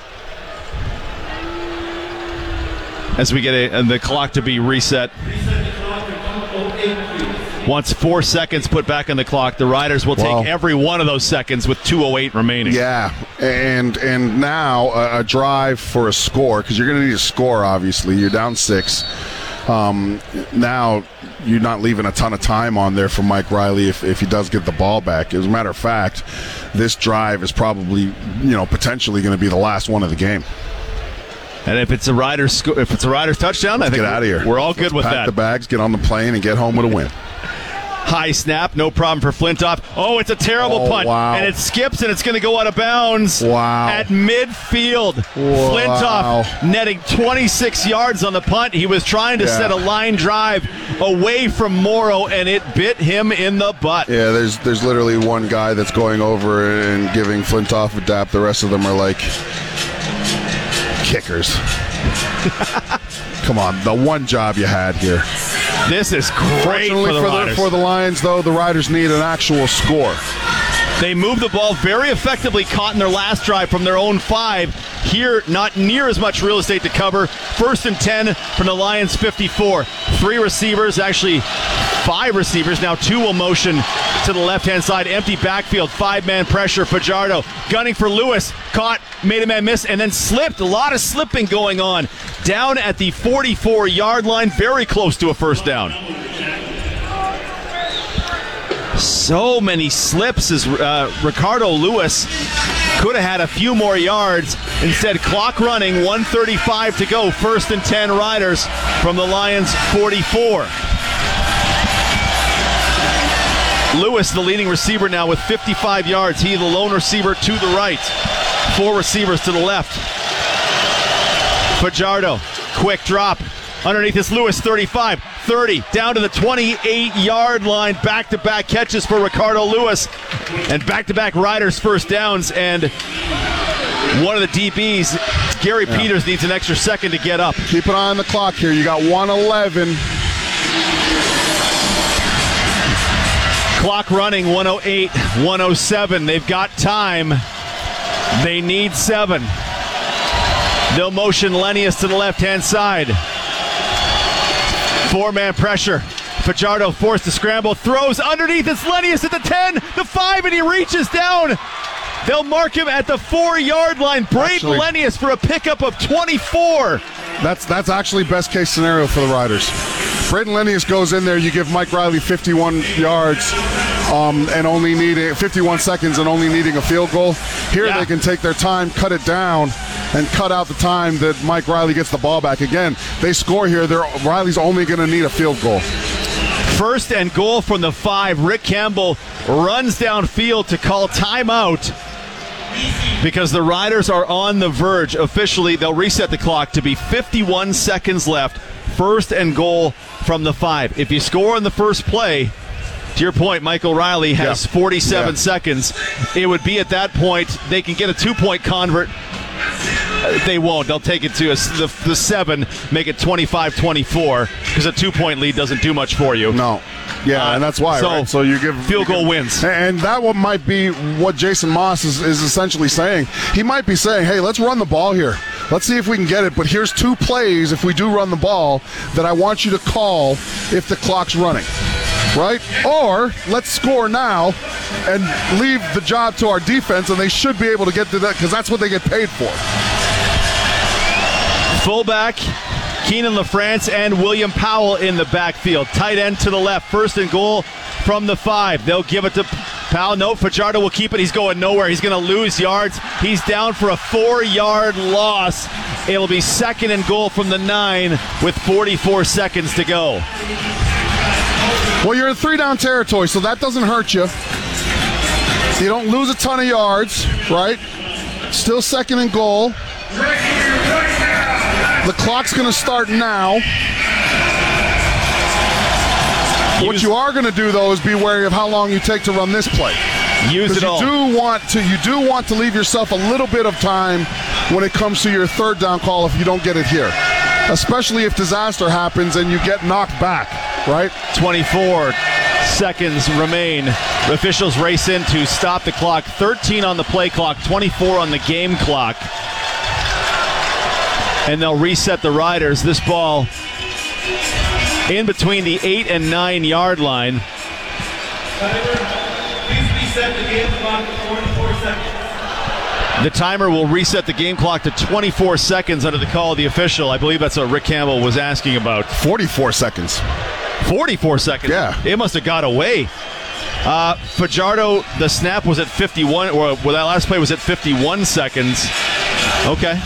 as we get a, the clock to be reset. Once four seconds put back on the clock, the Riders will take well, every one of those seconds with two oh eight remaining. Yeah, and and now a, a drive for a score, because you're going to need a score, obviously. You're down six. Um, now you're not leaving a ton of time on there for Mike Riley if, if he does get the ball back. As a matter of fact, this drive is probably, you know, potentially going to be the last one of the game. And if it's a Riders, sco- if it's a Riders touchdown, Let's I think get out of here. We're all good Let's with pack that. The bags, get on the plane, and get home with a win. High snap, no problem for Flintoff. Oh, it's a terrible oh, punt. Wow. And it skips, and it's going to go out of bounds wow. at midfield. Wow. Flintoff netting twenty-six yards on the punt. He was trying to yeah. set a line drive away from Morrow, and it bit him in the butt. Yeah, there's there's literally one guy that's going over and giving Flintoff a dap. The rest of them are like kickers. Come on, the one job you had here. This is great for the, for, Riders. the, for the Lions, though, the Riders need an actual score. They moved the ball very effectively, caught in their last drive from their own five. Here, not near as much real estate to cover. First and ten from the Lions' fifty-four. Three receivers, actually five receivers. Now two will motion to the left-hand side. Empty backfield, five-man pressure. Fajardo gunning for Lewis. Caught, made a man miss, and then slipped. A lot of slipping going on. Down at the forty-four-yard line, very close to a first down. So many slips as uh, Ricardo Lewis could have had a few more yards. Instead, clock running, one thirty-five to go. First and ten Riders from the Lions' forty-four. Lewis, the leading receiver now with fifty-five yards. He, the lone receiver to the right. Four receivers to the left. Fajardo, quick drop. Underneath is Lewis, thirty-five, thirty, down to the twenty-eight-yard line. Back-to-back catches for Ricardo Lewis. And back-to-back Riders first downs. And one of the D Bs, Gary yeah. Peters, needs an extra second to get up. Keep an eye on the clock here. You got one eleven. Clock running, one oh eight, one oh seven. They've got time. They need seven. They'll motion Lennius to the left-hand side. Four-man pressure. Fajardo forced to scramble. Throws underneath. It's Lennius at the ten, the five, and he reaches down. They'll mark him at the four-yard line. Braden Lennius for a pickup of twenty-four. That's that's actually best-case scenario for the Riders. Braden Lennius goes in there. You give Mike Riley fifty-one yards um, and only needing fifty-one seconds and only needing a field goal. Here yeah. they can take their time, cut it down, and cut out the time that Mike Riley gets the ball back. Again, they score here. They're, Riley's only going to need a field goal. First and goal from the five. Rick Campbell runs downfield to call timeout because the Riders are on the verge. Officially, they'll reset the clock to be fifty-one seconds left. First and goal from the five. If you score on the first play, to your point, Michael Riley has yeah. forty-seven yeah. seconds. It would be at that point they can get a two-point convert. They won't. They'll take it to a, the, the seven, make it twenty-five twenty-four, because a two-point lead doesn't do much for you. No. Yeah, uh, and that's why, so, right? So you give field you goal give, wins. And that one might be what Jason Moss is, is essentially saying. He might be saying, hey, let's run the ball here. Let's see if we can get it. But here's two plays, if we do run the ball, that I want you to call if the clock's running. Right? Or let's score now and leave the job to our defense, and they should be able to get to that because that's what they get paid for. Fullback, Keenan LaFrance and William Powell in the backfield. Tight end to the left. First and goal from the five. They'll give it to Powell. No, Fajardo will keep it. He's going nowhere. He's going to lose yards. He's down for a four-yard loss. It'll be second and goal from the nine with forty-four seconds to go. Well, you're in three-down territory, so that doesn't hurt you. You don't lose a ton of yards, right? Still second and goal. The clock's going to start now. What you are going to do, though, is be wary of how long you take to run this play. Use it you all. Do want to, you do want to leave yourself a little bit of time when it comes to your third down call if you don't get it here, especially if disaster happens and you get knocked back, right? twenty-four seconds remain. Officials race in to stop the clock. thirteen on the play clock, twenty-four on the game clock. And they'll reset the Riders. This ball in between the eight and nine yard line. The timer will reset the game clock to twenty-four seconds under the call of the official. I believe that's what Rick Campbell was asking about. forty-four seconds. forty-four seconds? Yeah. It must have got away. Uh, Fajardo, the snap was at fifty-one, or well, that last play was at fifty-one seconds. Okay.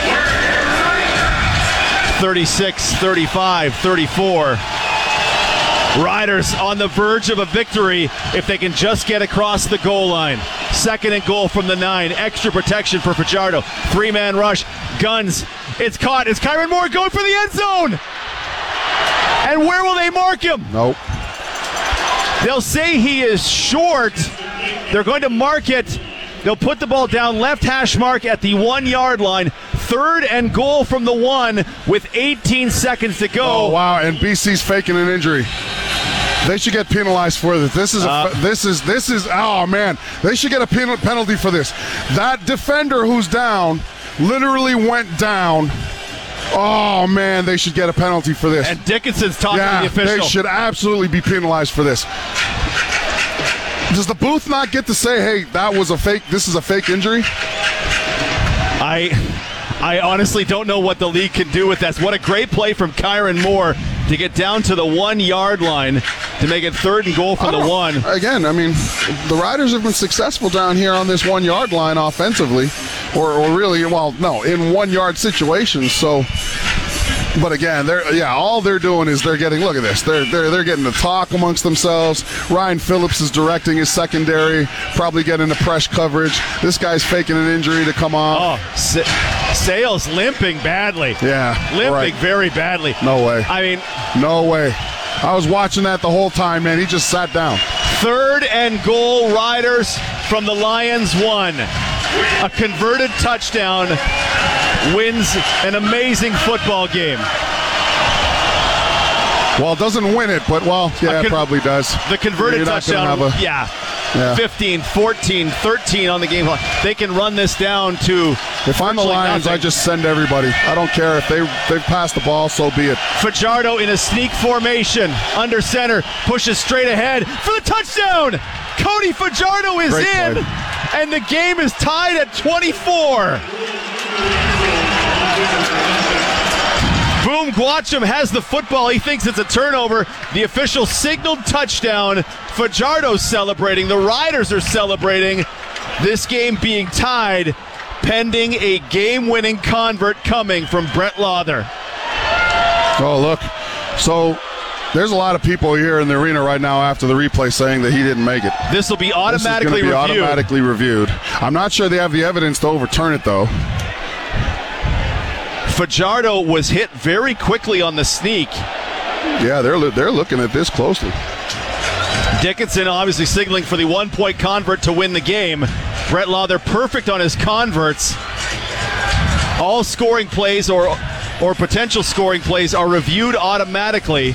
thirty-six, thirty-five, thirty-four. Riders on the verge of a victory if they can just get across the goal line. Second and goal from the nine. Extra protection for Fajardo. Three-man rush. Guns. It's caught. Is Kyron Moore going for the end zone? And where will they mark him? Nope. They'll say he is short. They're going to mark it. They'll put the ball down left hash mark at the one-yard line. Third and goal from the one with eighteen seconds to go. Oh, wow, and B C's faking an injury. They should get penalized for this. This is a, Uh, this is this is oh man, they should get a pen, penalty for this. That defender who's down literally went down. Oh man, they should get a penalty for this. And Dickinson's talking yeah, to the official. They should absolutely be penalized for this. Does the booth not get to say, "Hey, that was a fake. This is a fake injury"? I I honestly don't know what the league can do with this. What a great play from Kyron Moore to get down to the one-yard line to make it third and goal from the one. Again, I mean, the Riders have been successful down here on this one-yard line offensively, or, or really, well, no, in one-yard situations. So, but again, they're yeah, all they're doing is they're getting. Look at this. They're they're they're getting to talk amongst themselves. Ryan Phillips is directing his secondary, probably getting the press coverage. This guy's faking an injury to come off. Oh, Sa- Sales limping badly. Yeah, limping right. very badly. No way. I mean, no way. I was watching that the whole time, man. He just sat down. Third and goal, Riders from the Lions one. A converted touchdown wins an amazing football game. Well, it doesn't win it, but, well, yeah, con- it probably does. The converted You're touchdown, a, yeah. yeah. fifteen, fourteen, thirteen on the game clock. They can run this down to If I'm the Lions, nothing. I just send everybody. I don't care if they, they've passed the ball, so be it. Fajardo in a sneak formation. Under center, pushes straight ahead for the touchdown. Cody Fajardo is Great in, play. and the game is tied at twenty-four. Boom Guacham has the football. He thinks it's a turnover. The official signaled touchdown. Fajardo celebrating. The Riders are celebrating. This game being tied pending a game-winning convert coming from Brett Lauther. Oh, look. So there's a lot of people here in the arena right now after the replay saying that he didn't make it. This will be automatically this is reviewed. be automatically reviewed. I'm not sure they have the evidence to overturn it, though. Fajardo was hit very quickly on the sneak. Yeah, they're they're looking at this closely. Dickinson obviously signaling for the one-point convert to win the game. Brett Lauther perfect on his converts. All scoring plays or or potential scoring plays are reviewed automatically.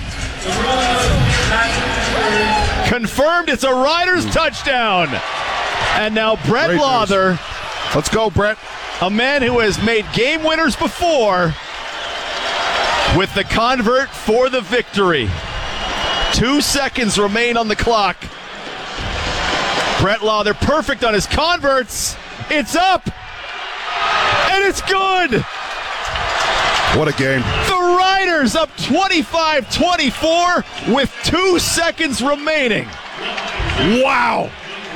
Confirmed, it's a Riders touchdown. And now Brett Great Lauther, news. Let's go, Brett. a man who has made game winners before, with the convert for the victory. Two seconds remain on the clock. Brett Lauther perfect on his converts. It's up. And it's good. What a game. The Riders up twenty-five twenty-four with two seconds remaining. Wow.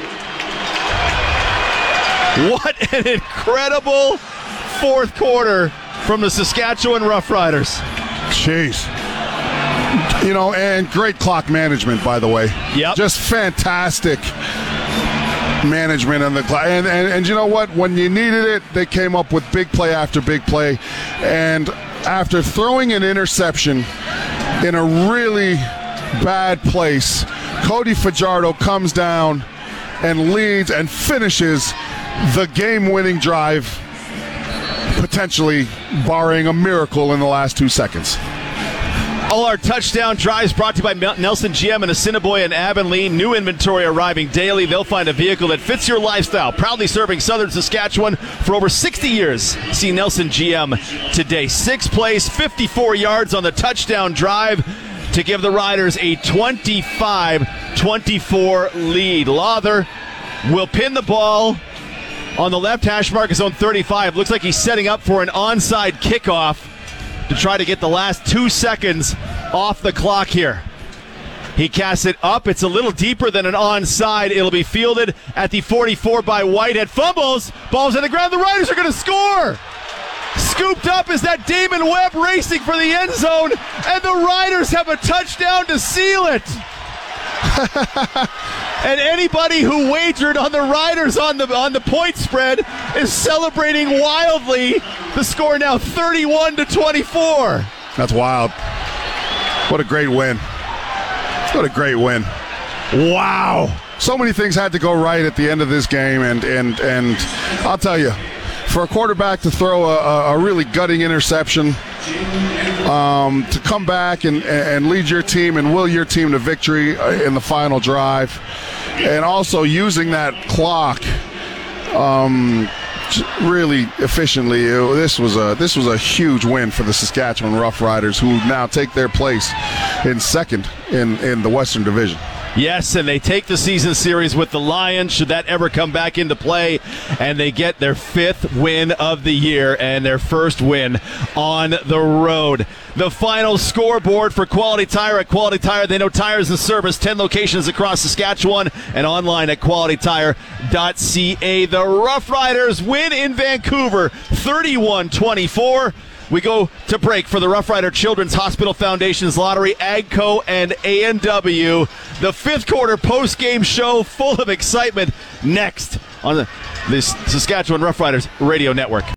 What an incredible fourth quarter from the Saskatchewan Roughriders. Jeez. You know, and great clock management, by the way. Yep. Just fantastic. management and the and, and and you know what? When you needed it, they came up with big play after big play, and after throwing an interception in a really bad place, Cody Fajardo comes down and leads and finishes the game-winning drive, potentially barring a miracle in the last two seconds. All our touchdown drives brought to you by Nelson G M and Assiniboia and Avonlea. New inventory arriving daily. They'll find a vehicle that fits your lifestyle. Proudly serving Southern Saskatchewan for over sixty years. See Nelson G M today. Sixth place, fifty-four yards on the touchdown drive to give the Riders a twenty-five twenty-four lead. Lawther will pin the ball on the left hash mark, his own thirty-five. Looks like he's setting up for an onside kickoff to try to get the last two seconds off the clock here. He casts it up. It's a little deeper than an onside. It'll be fielded at the forty-four by Whitehead. Fumbles. Ball's on the ground. The Riders are going to score. Scooped up is that Damon Webb racing for the end zone, and the Riders have a touchdown to seal it. And anybody who wagered on the Riders on the on the point spread is celebrating wildly. The score now thirty-one to twenty-four. That's wild. What a great win. What a great win. Wow. So many things had to go right at the end of this game, and and and I'll tell you, for a quarterback to throw a, a really gutting interception, um, to come back and, and lead your team and will your team to victory in the final drive, and also using that clock um, really efficiently. It, this was a this was a huge win for the Saskatchewan Roughriders, who now take their place in second in, in the Western Division. Yes, and they take the season series with the Lions, should that ever come back into play, and they get their fifth win of the year and their first win on the road. The final scoreboard for Quality Tire at Quality Tire. They know tires and service, ten locations across Saskatchewan, and online at quality tire dot c a. The Rough Riders win in Vancouver, thirty-one twenty-four. We go to break for the Rough Rider Children's Hospital Foundation's Lottery, AGCO, and A and W. The fifth quarter post-game show full of excitement next on the, the Saskatchewan Rough Riders Radio Network.